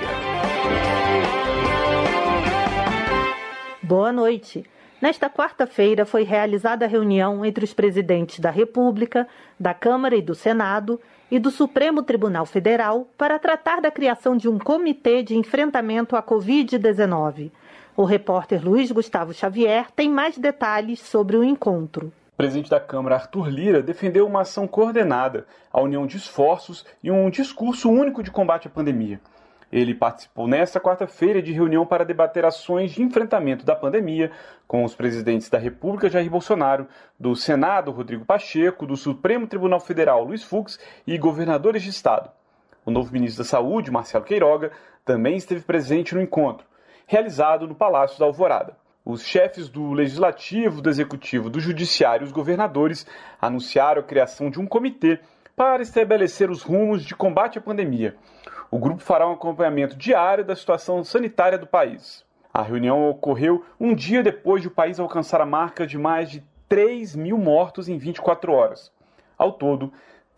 Boa noite. Nesta quarta-feira foi realizada a reunião entre os presidentes da República, da Câmara e do Senado e do Supremo Tribunal Federal para tratar da criação de um comitê de enfrentamento à Covid-19. O repórter Luiz Gustavo Xavier tem mais detalhes sobre o encontro. O presidente da Câmara, Arthur Lira, defendeu uma ação coordenada, a união de esforços e um discurso único de combate à pandemia. Ele participou nesta quarta-feira de reunião para debater ações de enfrentamento da pandemia com os presidentes da República, Jair Bolsonaro, do Senado, Rodrigo Pacheco, do Supremo Tribunal Federal, Luiz Fux, e governadores de estado. O novo ministro da Saúde, Marcelo Queiroga, também esteve presente no encontro, realizado no Palácio da Alvorada. Os chefes do Legislativo, do Executivo, do Judiciário e os governadores anunciaram a criação de um comitê para estabelecer os rumos de combate à pandemia. O grupo fará um acompanhamento diário da situação sanitária do país. A reunião ocorreu um dia depois de o país alcançar a marca de mais de 3 mil mortos em 24 horas. Ao todo,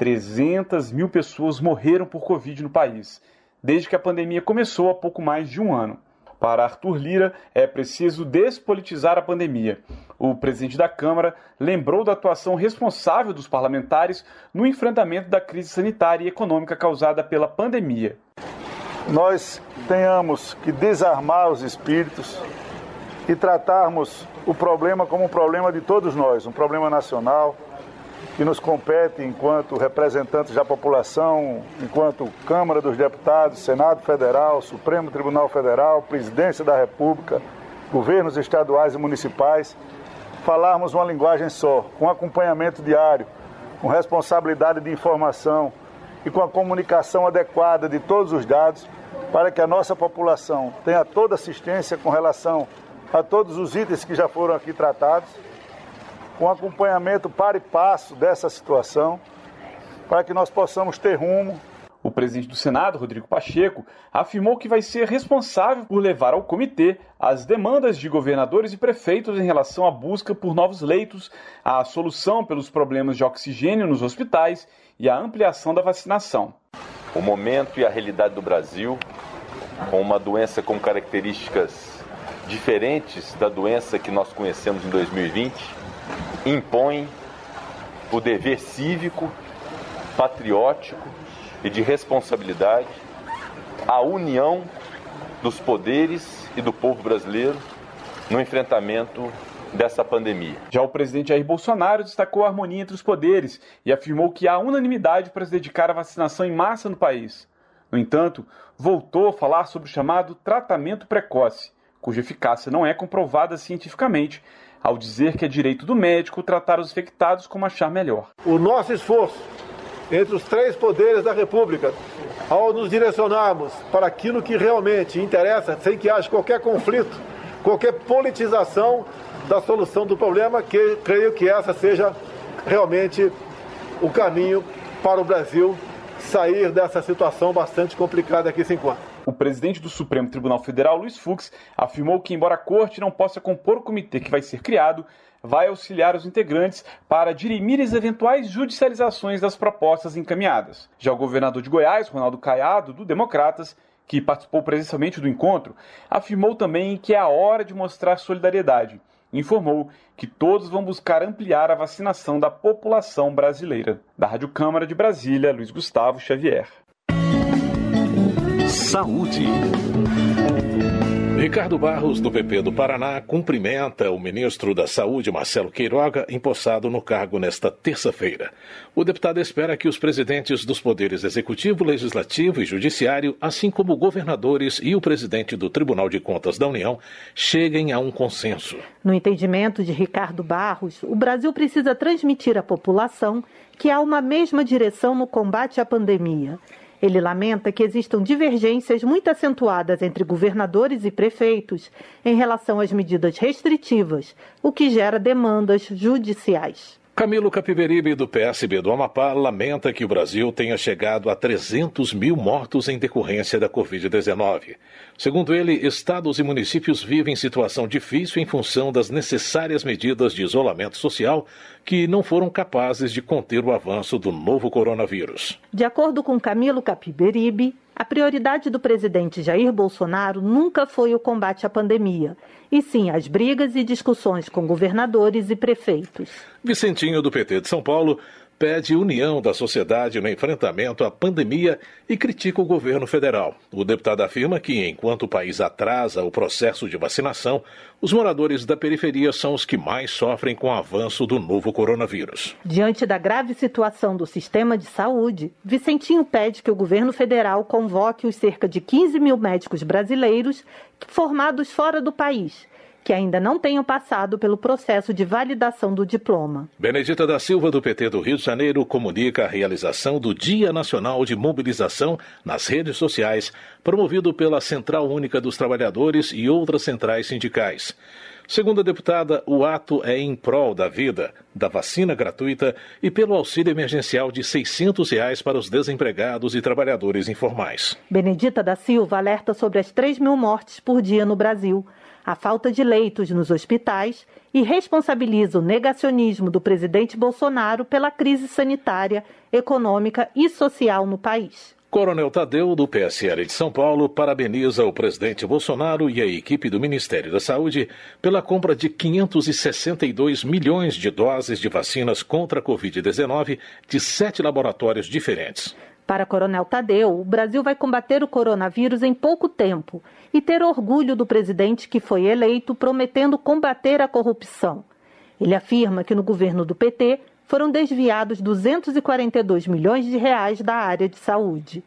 300 mil pessoas morreram por Covid no país, desde que a pandemia começou há pouco mais de um ano. Para Arthur Lira, é preciso despolitizar a pandemia. O presidente da Câmara lembrou da atuação responsável dos parlamentares no enfrentamento da crise sanitária e econômica causada pela pandemia. Nós tenhamos que desarmar os espíritos e tratarmos o problema como um problema de todos nós, um problema nacional, que nos compete enquanto representantes da população, enquanto Câmara dos Deputados, Senado Federal, Supremo Tribunal Federal, Presidência da República, governos estaduais e municipais, falarmos uma linguagem só, com acompanhamento diário, com responsabilidade de informação e com a comunicação adequada de todos os dados, para que a nossa população tenha toda assistência com relação a todos os itens que já foram aqui tratados, com acompanhamento par e passo dessa situação, para que nós possamos ter rumo. O presidente do Senado, Rodrigo Pacheco, afirmou que vai ser responsável por levar ao comitê as demandas de governadores e prefeitos em relação à busca por novos leitos, a solução pelos problemas de oxigênio nos hospitais e a ampliação da vacinação. O momento e a realidade do Brasil, com uma doença com características diferentes da doença que nós conhecemos em 2020, impõe o dever cívico, patriótico e de responsabilidade, a união dos poderes e do povo brasileiro no enfrentamento dessa pandemia. Já o presidente Jair Bolsonaro destacou a harmonia entre os poderes e afirmou que há unanimidade para se dedicar à vacinação em massa no país. No entanto, voltou a falar sobre o chamado tratamento precoce, cuja eficácia não é comprovada cientificamente, ao dizer que é direito do médico tratar os infectados como achar melhor. O nosso esforço entre os 3 poderes da República ao nos direcionarmos para aquilo que realmente interessa, sem que haja qualquer conflito, qualquer politização da solução do problema, que creio que essa seja realmente o caminho para o Brasil sair dessa situação bastante complicada que se encontra. O presidente do Supremo Tribunal Federal, Luiz Fux, afirmou que, embora a Corte não possa compor o comitê que vai ser criado, vai auxiliar os integrantes para dirimir as eventuais judicializações das propostas encaminhadas. Já o governador de Goiás, Ronaldo Caiado, do Democratas, que participou presencialmente do encontro, afirmou também que é a hora de mostrar solidariedade. Informou que todos vão buscar ampliar a vacinação da população brasileira. Da Rádio Câmara de Brasília, Luiz Gustavo Xavier. Saúde. Ricardo Barros, do PP do Paraná, cumprimenta o ministro da Saúde, Marcelo Queiroga, empossado no cargo nesta terça-feira. O deputado espera que os presidentes dos poderes executivo, legislativo e judiciário, assim como governadores e o presidente do Tribunal de Contas da União, cheguem a um consenso. No entendimento de Ricardo Barros, o Brasil precisa transmitir à população que há uma mesma direção no combate à pandemia. Ele lamenta que existam divergências muito acentuadas entre governadores e prefeitos em relação às medidas restritivas, o que gera demandas judiciais. Camilo Capiberibe, do PSB do Amapá, lamenta que o Brasil tenha chegado a 300 mil mortos em decorrência da Covid-19. Segundo ele, estados e municípios vivem situação difícil em função das necessárias medidas de isolamento social que não foram capazes de conter o avanço do novo coronavírus. De acordo com Camilo Capiberibe, a prioridade do presidente Jair Bolsonaro nunca foi o combate à pandemia, e sim as brigas e discussões com governadores e prefeitos. Vicentinho, do PT de São Paulo, pede união da sociedade no enfrentamento à pandemia e critica o governo federal. O deputado afirma que, enquanto o país atrasa o processo de vacinação, os moradores da periferia são os que mais sofrem com o avanço do novo coronavírus. Diante da grave situação do sistema de saúde, Vicentinho pede que o governo federal convoque os cerca de 15 mil médicos brasileiros formados fora do país, que ainda não tenham passado pelo processo de validação do diploma. Benedita da Silva, do PT do Rio de Janeiro, comunica a realização do Dia Nacional de Mobilização nas redes sociais, promovido pela Central Única dos Trabalhadores e outras centrais sindicais. Segundo a deputada, o ato é em prol da vida, da vacina gratuita e pelo auxílio emergencial de R$ 600 para os desempregados e trabalhadores informais. Benedita da Silva alerta sobre as 3 mil mortes por dia no Brasil, a falta de leitos nos hospitais e responsabiliza o negacionismo do presidente Bolsonaro pela crise sanitária, econômica e social no país. Coronel Tadeu, do PSL de São Paulo, parabeniza o presidente Bolsonaro e a equipe do Ministério da Saúde pela compra de 562 milhões de doses de vacinas contra a Covid-19 de 7 laboratórios diferentes. Para Coronel Tadeu, o Brasil vai combater o coronavírus em pouco tempo e ter orgulho do presidente que foi eleito prometendo combater a corrupção. Ele afirma que no governo do PT foram desviados 242 milhões de reais da área de saúde.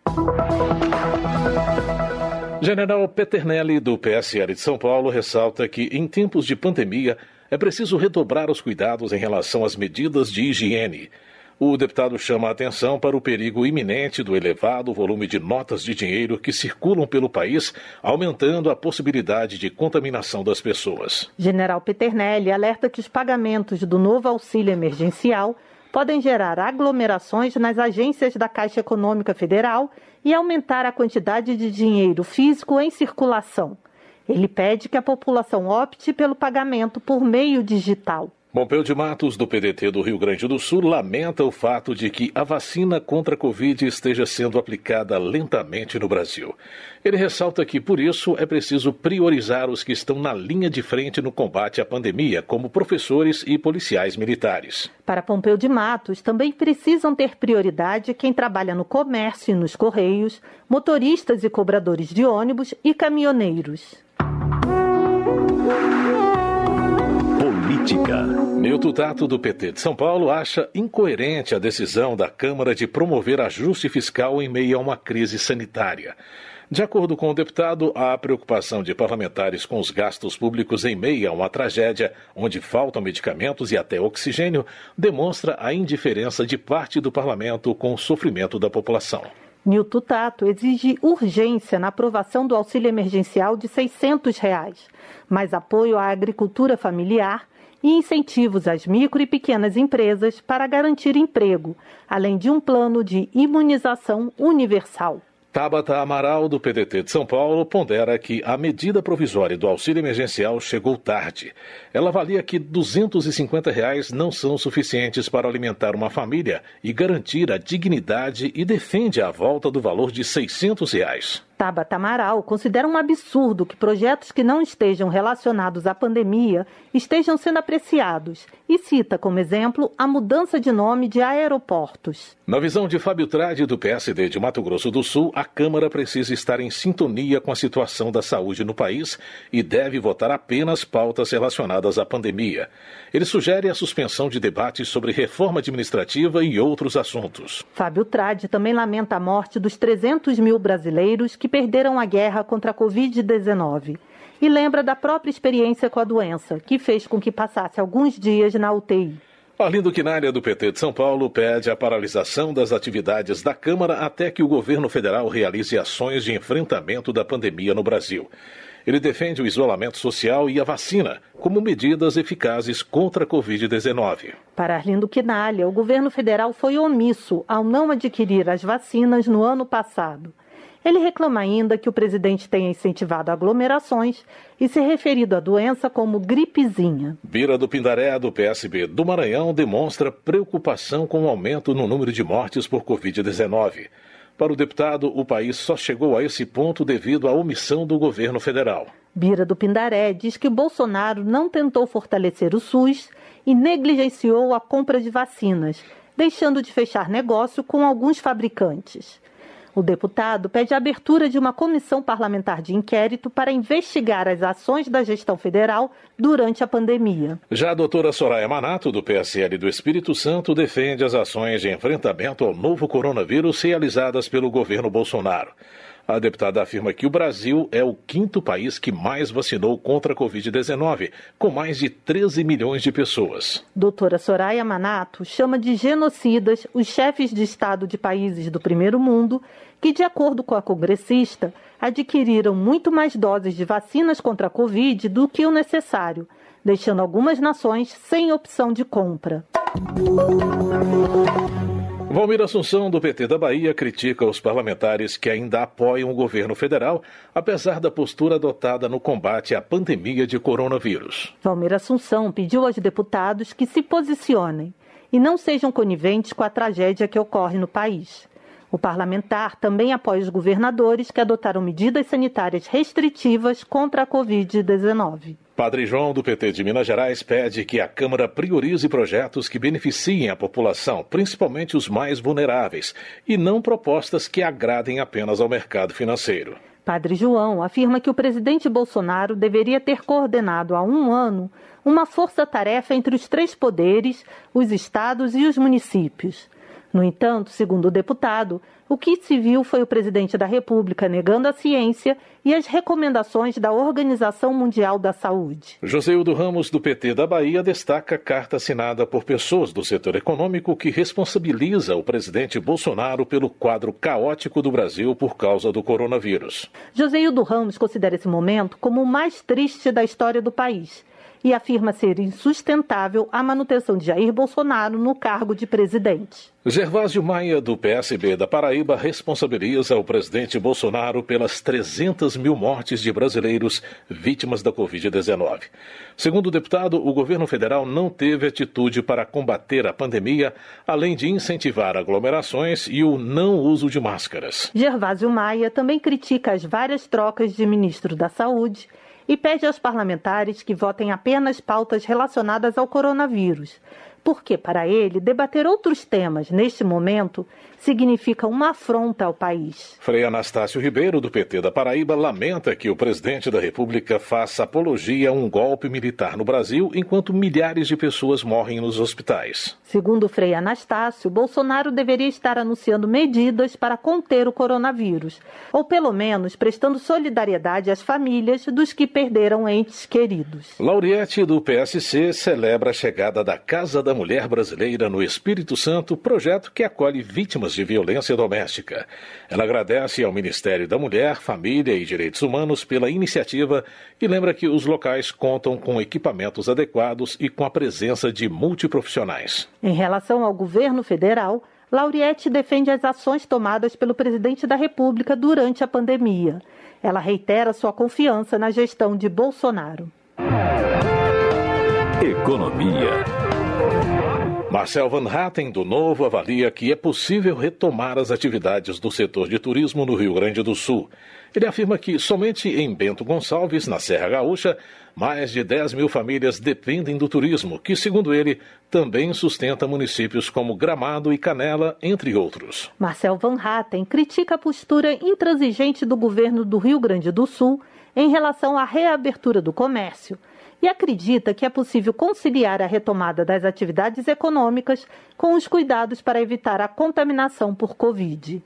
General Peternelli, do PSL de São Paulo, ressalta que em tempos de pandemia é preciso redobrar os cuidados em relação às medidas de higiene. O deputado chama a atenção para o perigo iminente do elevado volume de notas de dinheiro que circulam pelo país, aumentando a possibilidade de contaminação das pessoas. General Peternelli alerta que os pagamentos do novo auxílio emergencial podem gerar aglomerações nas agências da Caixa Econômica Federal e aumentar a quantidade de dinheiro físico em circulação. Ele pede que a população opte pelo pagamento por meio digital. Pompeu de Matos, do PDT do Rio Grande do Sul, lamenta o fato de que a vacina contra a Covid esteja sendo aplicada lentamente no Brasil. Ele ressalta que, por isso, é preciso priorizar os que estão na linha de frente no combate à pandemia, como professores e policiais militares. Para Pompeu de Matos, também precisam ter prioridade quem trabalha no comércio e nos correios, motoristas e cobradores de ônibus e caminhoneiros. Política. Nilton Tato, do PT de São Paulo, acha incoerente a decisão da Câmara de promover ajuste fiscal em meio a uma crise sanitária. De acordo com o deputado, a preocupação de parlamentares com os gastos públicos em meio a uma tragédia, onde faltam medicamentos e até oxigênio, demonstra a indiferença de parte do parlamento com o sofrimento da população. Nilton Tato exige urgência na aprovação do auxílio emergencial de R$ 600, mais apoio à agricultura familiar e incentivos às micro e pequenas empresas para garantir emprego, além de um plano de imunização universal. Tabata Amaral, do PDT de São Paulo, pondera que a medida provisória do auxílio emergencial chegou tarde. Ela avalia que R$ 250 não são suficientes para alimentar uma família e garantir a dignidade e defende a volta do valor de R$ 600. Tabata Amaral considera um absurdo que projetos que não estejam relacionados à pandemia estejam sendo apreciados e cita como exemplo a mudança de nome de aeroportos. Na visão de Fábio Tradi, do PSD de Mato Grosso do Sul, a Câmara precisa estar em sintonia com a situação da saúde no país e deve votar apenas pautas relacionadas à pandemia. Ele sugere a suspensão de debates sobre reforma administrativa e outros assuntos. Fábio Tradi também lamenta a morte dos 300 mil brasileiros que perderam a guerra contra a Covid-19 e lembra da própria experiência com a doença, que fez com que passasse alguns dias na UTI. Arlindo Quinalha, do PT de São Paulo, pede a paralisação das atividades da Câmara até que o governo federal realize ações de enfrentamento da pandemia no Brasil. Ele defende o isolamento social e a vacina como medidas eficazes contra a Covid-19. Para Arlindo Quinalha, o governo federal foi omisso ao não adquirir as vacinas no ano passado. Ele reclama ainda que o presidente tenha incentivado aglomerações e se referido à doença como gripezinha. Bira do Pindaré, do PSB do Maranhão, demonstra preocupação com o aumento no número de mortes por Covid-19. Para o deputado, o país só chegou a esse ponto devido à omissão do governo federal. Bira do Pindaré diz que Bolsonaro não tentou fortalecer o SUS e negligenciou a compra de vacinas, deixando de fechar negócio com alguns fabricantes. O deputado pede a abertura de uma comissão parlamentar de inquérito para investigar as ações da gestão federal durante a pandemia. Já a doutora Soraya Manato, do PSL do Espírito Santo, defende as ações de enfrentamento ao novo coronavírus realizadas pelo governo Bolsonaro. A deputada afirma que o Brasil é o 5º país que mais vacinou contra a Covid-19, com mais de 13 milhões de pessoas. Doutora Soraya Manato chama de genocidas os chefes de Estado de países do primeiro mundo que, de acordo com a congressista, adquiriram muito mais doses de vacinas contra a Covid do que o necessário, deixando algumas nações sem opção de compra. Valmir Assunção, do PT da Bahia, critica os parlamentares que ainda apoiam o governo federal, apesar da postura adotada no combate à pandemia de coronavírus. Valmir Assunção pediu aos deputados que se posicionem e não sejam coniventes com a tragédia que ocorre no país. O parlamentar também apoia os governadores que adotaram medidas sanitárias restritivas contra a Covid-19. Padre João, do PT de Minas Gerais, pede que a Câmara priorize projetos que beneficiem a população, principalmente os mais vulneráveis, e não propostas que agradem apenas ao mercado financeiro. Padre João afirma que o presidente Bolsonaro deveria ter coordenado há um ano uma força-tarefa entre os 3 poderes, os estados e os municípios. No entanto, segundo o deputado, o que se viu foi o presidente da República negando a ciência e as recomendações da Organização Mundial da Saúde. Joseildo Ramos, do PT da Bahia, destaca a carta assinada por pessoas do setor econômico que responsabiliza o presidente Bolsonaro pelo quadro caótico do Brasil por causa do coronavírus. Joseildo Ramos considera esse momento como o mais triste da história do país e afirma ser insustentável a manutenção de Jair Bolsonaro no cargo de presidente. Gervásio Maia, do PSB da Paraíba, responsabiliza o presidente Bolsonaro pelas 300 mil mortes de brasileiros vítimas da Covid-19. Segundo o deputado, o governo federal não teve atitude para combater a pandemia, além de incentivar aglomerações e o não uso de máscaras. Gervásio Maia também critica as várias trocas de ministro da Saúde e pede aos parlamentares que votem apenas pautas relacionadas ao coronavírus, porque, para ele, debater outros temas neste momento significa uma afronta ao país. Frei Anastácio Ribeiro, do PT da Paraíba, lamenta que o presidente da República faça apologia a um golpe militar no Brasil enquanto milhares de pessoas morrem nos hospitais. Segundo Frei Anastácio, Bolsonaro deveria estar anunciando medidas para conter o coronavírus, ou pelo menos prestando solidariedade às famílias dos que perderam entes queridos. Lauriette, do PSC, celebra a chegada da Casa da da Mulher Brasileira no Espírito Santo, projeto que acolhe vítimas de violência doméstica. Ela agradece ao Ministério da Mulher, Família e Direitos Humanos pela iniciativa e lembra que os locais contam com equipamentos adequados e com a presença de multiprofissionais. Em relação ao governo federal, Lauriette defende as ações tomadas pelo presidente da República durante a pandemia. Ela reitera sua confiança na gestão de Bolsonaro. Economia. Marcel Van Hatten, do Novo, avalia que é possível retomar as atividades do setor de turismo no Rio Grande do Sul. Ele afirma que somente em Bento Gonçalves, na Serra Gaúcha, mais de 10 mil famílias dependem do turismo, que, segundo ele, também sustenta municípios como Gramado e Canela, entre outros. Marcel Van Hatten critica a postura intransigente do governo do Rio Grande do Sul em relação à reabertura do comércio e acredita que é possível conciliar a retomada das atividades econômicas com os cuidados para evitar a contaminação por Covid.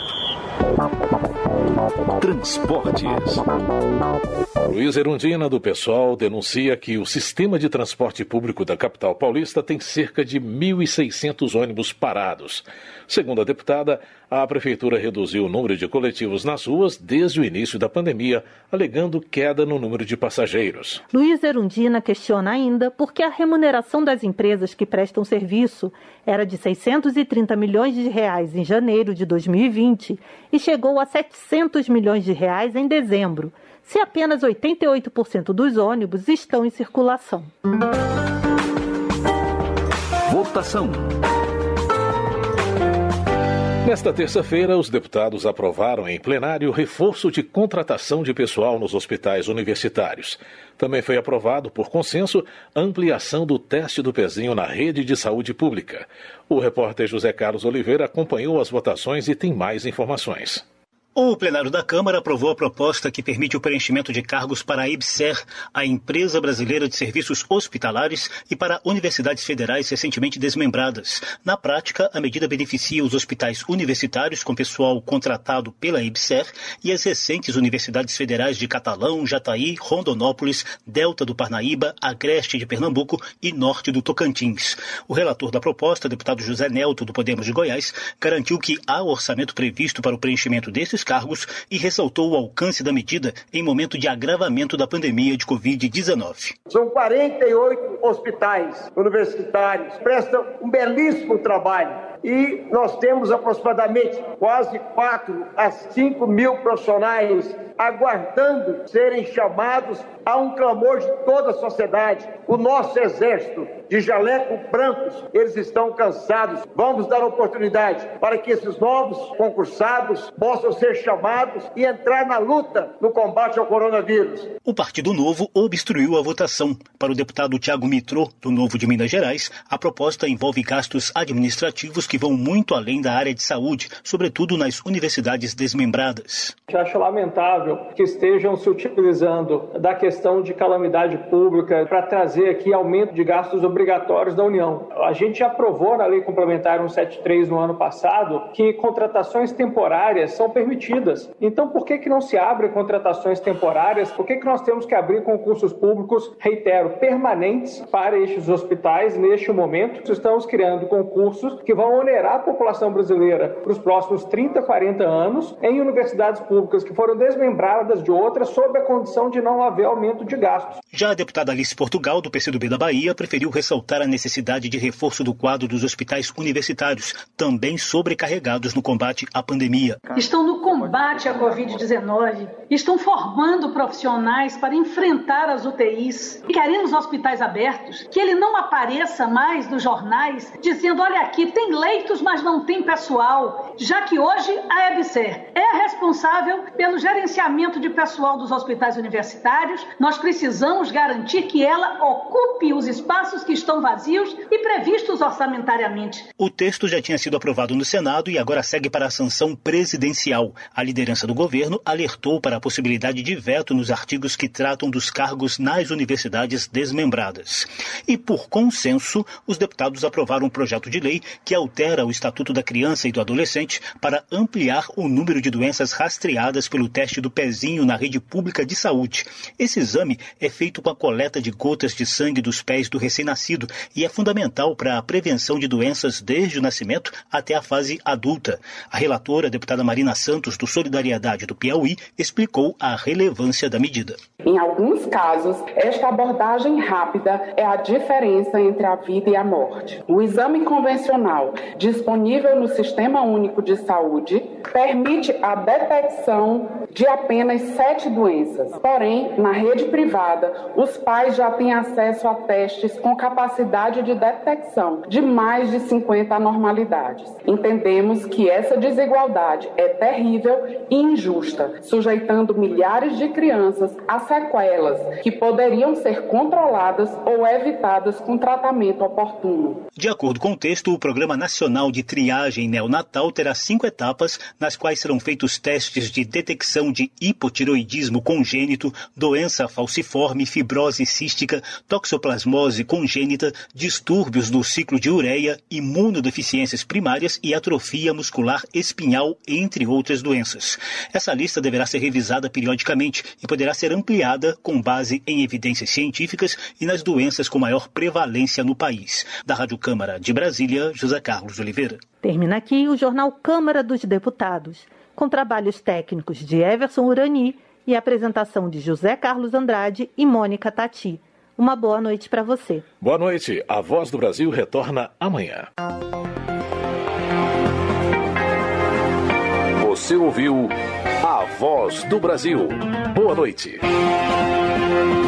Transportes. Luiz Erundina, do PSOL, denuncia que o sistema de transporte público da capital paulista tem cerca de 1.600 ônibus parados. Segundo a deputada, a prefeitura reduziu o número de coletivos nas ruas desde o início da pandemia, alegando queda no número de passageiros. Luiz Erundina questiona ainda por que a remuneração das empresas que prestam serviço era de 630 milhões de reais em janeiro de 2020 e chegou a 700 milhões de reais em dezembro, se apenas 88% dos ônibus estão em circulação. Votação. Nesta terça-feira, os deputados aprovaram em plenário reforço de contratação de pessoal nos hospitais universitários. Também foi aprovado, por consenso, a ampliação do teste do pezinho na rede de saúde pública. O repórter José Carlos Oliveira acompanhou as votações e tem mais informações. O plenário da Câmara aprovou a proposta que permite o preenchimento de cargos para a EBSER, a Empresa Brasileira de Serviços Hospitalares, e para universidades federais recentemente desmembradas. Na prática, a medida beneficia os hospitais universitários com pessoal contratado pela EBSER e as recentes universidades federais de Catalão, Jataí, Rondonópolis, Delta do Parnaíba, Agreste de Pernambuco e Norte do Tocantins. O relator da proposta, deputado José Nelto, do Podemos de Goiás, garantiu que há orçamento previsto para o preenchimento desses cargos e ressaltou o alcance da medida em momento de agravamento da pandemia de Covid-19. São 48 hospitais universitários, prestam um belíssimo trabalho. E nós temos aproximadamente quase 4 a 5 mil profissionais aguardando serem chamados a um clamor de toda a sociedade. O nosso exército de jaleco brancos, eles estão cansados. Vamos dar oportunidade para que esses novos concursados possam ser chamados e entrar na luta no combate ao coronavírus. O Partido Novo obstruiu a votação. Para o deputado Thiago Mitrô, do Novo de Minas Gerais, a proposta envolve gastos administrativos que vão muito além da área de saúde, sobretudo nas universidades desmembradas. Eu acho lamentável que estejam se utilizando da questão de calamidade pública para trazer aqui aumento de gastos obrigatórios da União. A gente já aprovou na Lei Complementar 173 no ano passado que contratações temporárias são permitidas. Então, por que não se abre contratações temporárias? Por que nós temos que abrir concursos públicos, reitero, permanentes para estes hospitais neste momento? Estamos criando concursos que vão onerar a população brasileira para os próximos 30, 40 anos em universidades públicas que foram desmembradas de outras sob a condição de não haver aumento de gastos. Já a deputada Alice Portugal, do PCdoB da Bahia, preferiu ressaltar a necessidade de reforço do quadro dos hospitais universitários, também sobrecarregados no combate à pandemia. Estão no combate à Covid-19, estão formando profissionais para enfrentar as UTIs. Queremos hospitais abertos, que ele não apareça mais nos jornais dizendo, olha aqui, tem leitos, mas não tem pessoal, já que hoje a EBSER é a responsável pelo gerenciamento de pessoal dos hospitais universitários. Nós precisamos garantir que ela ocupe os espaços que estão vazios e previstos orçamentariamente. O texto já tinha sido aprovado no Senado e agora segue para a sanção presidencial. A liderança do governo alertou para a possibilidade de veto nos artigos que tratam dos cargos nas universidades desmembradas. E, por consenso, os deputados aprovaram um projeto de lei que altera o Estatuto da Criança e do Adolescente para ampliar o número de doenças rastreadas pelo teste do pezinho na rede pública de saúde. Esse exame é feito com a coleta de gotas de sangue dos pés do recém-nascido e é fundamental para a prevenção de doenças desde o nascimento até a fase adulta. A relatora, a deputada Marina Santos, do Solidariedade do Piauí, explicou a relevância da medida. Em alguns casos, esta abordagem rápida é a diferença entre a vida e a morte. O exame convencional, disponível no Sistema Único de Saúde, permite a detecção de apenas 7 doenças. Porém, na rede privada, os pais já têm acesso a testes com capacidade de detecção de mais de 50 anormalidades. Entendemos que essa desigualdade é terrível e injusta, sujeitando milhares de crianças a sequelas que poderiam ser controladas ou evitadas com tratamento oportuno. De acordo com o texto, o Programa Nacional de Triagem Neonatal terá 5 etapas, nas quais serão feitos testes de detecção de hipotireoidismo congênito, doença falciforme, fibrose cística, toxoplasmose congênita, distúrbios do ciclo de ureia, imunodeficiências primárias e atrofia muscular espinhal, entre outras doenças. Essa lista deverá ser revisada periodicamente e poderá ser ampliada com base em evidências científicas e nas doenças com maior prevalência no país. Da Rádio Câmara de Brasília, José Carlos Oliveira. Termina aqui o Jornal Câmara dos Deputados, com trabalhos técnicos de Everson Urani e apresentação de José Carlos Andrade e Mônica Tati. Uma boa noite para você. Boa noite. A Voz do Brasil retorna amanhã. Você ouviu A Voz do Brasil. Boa noite.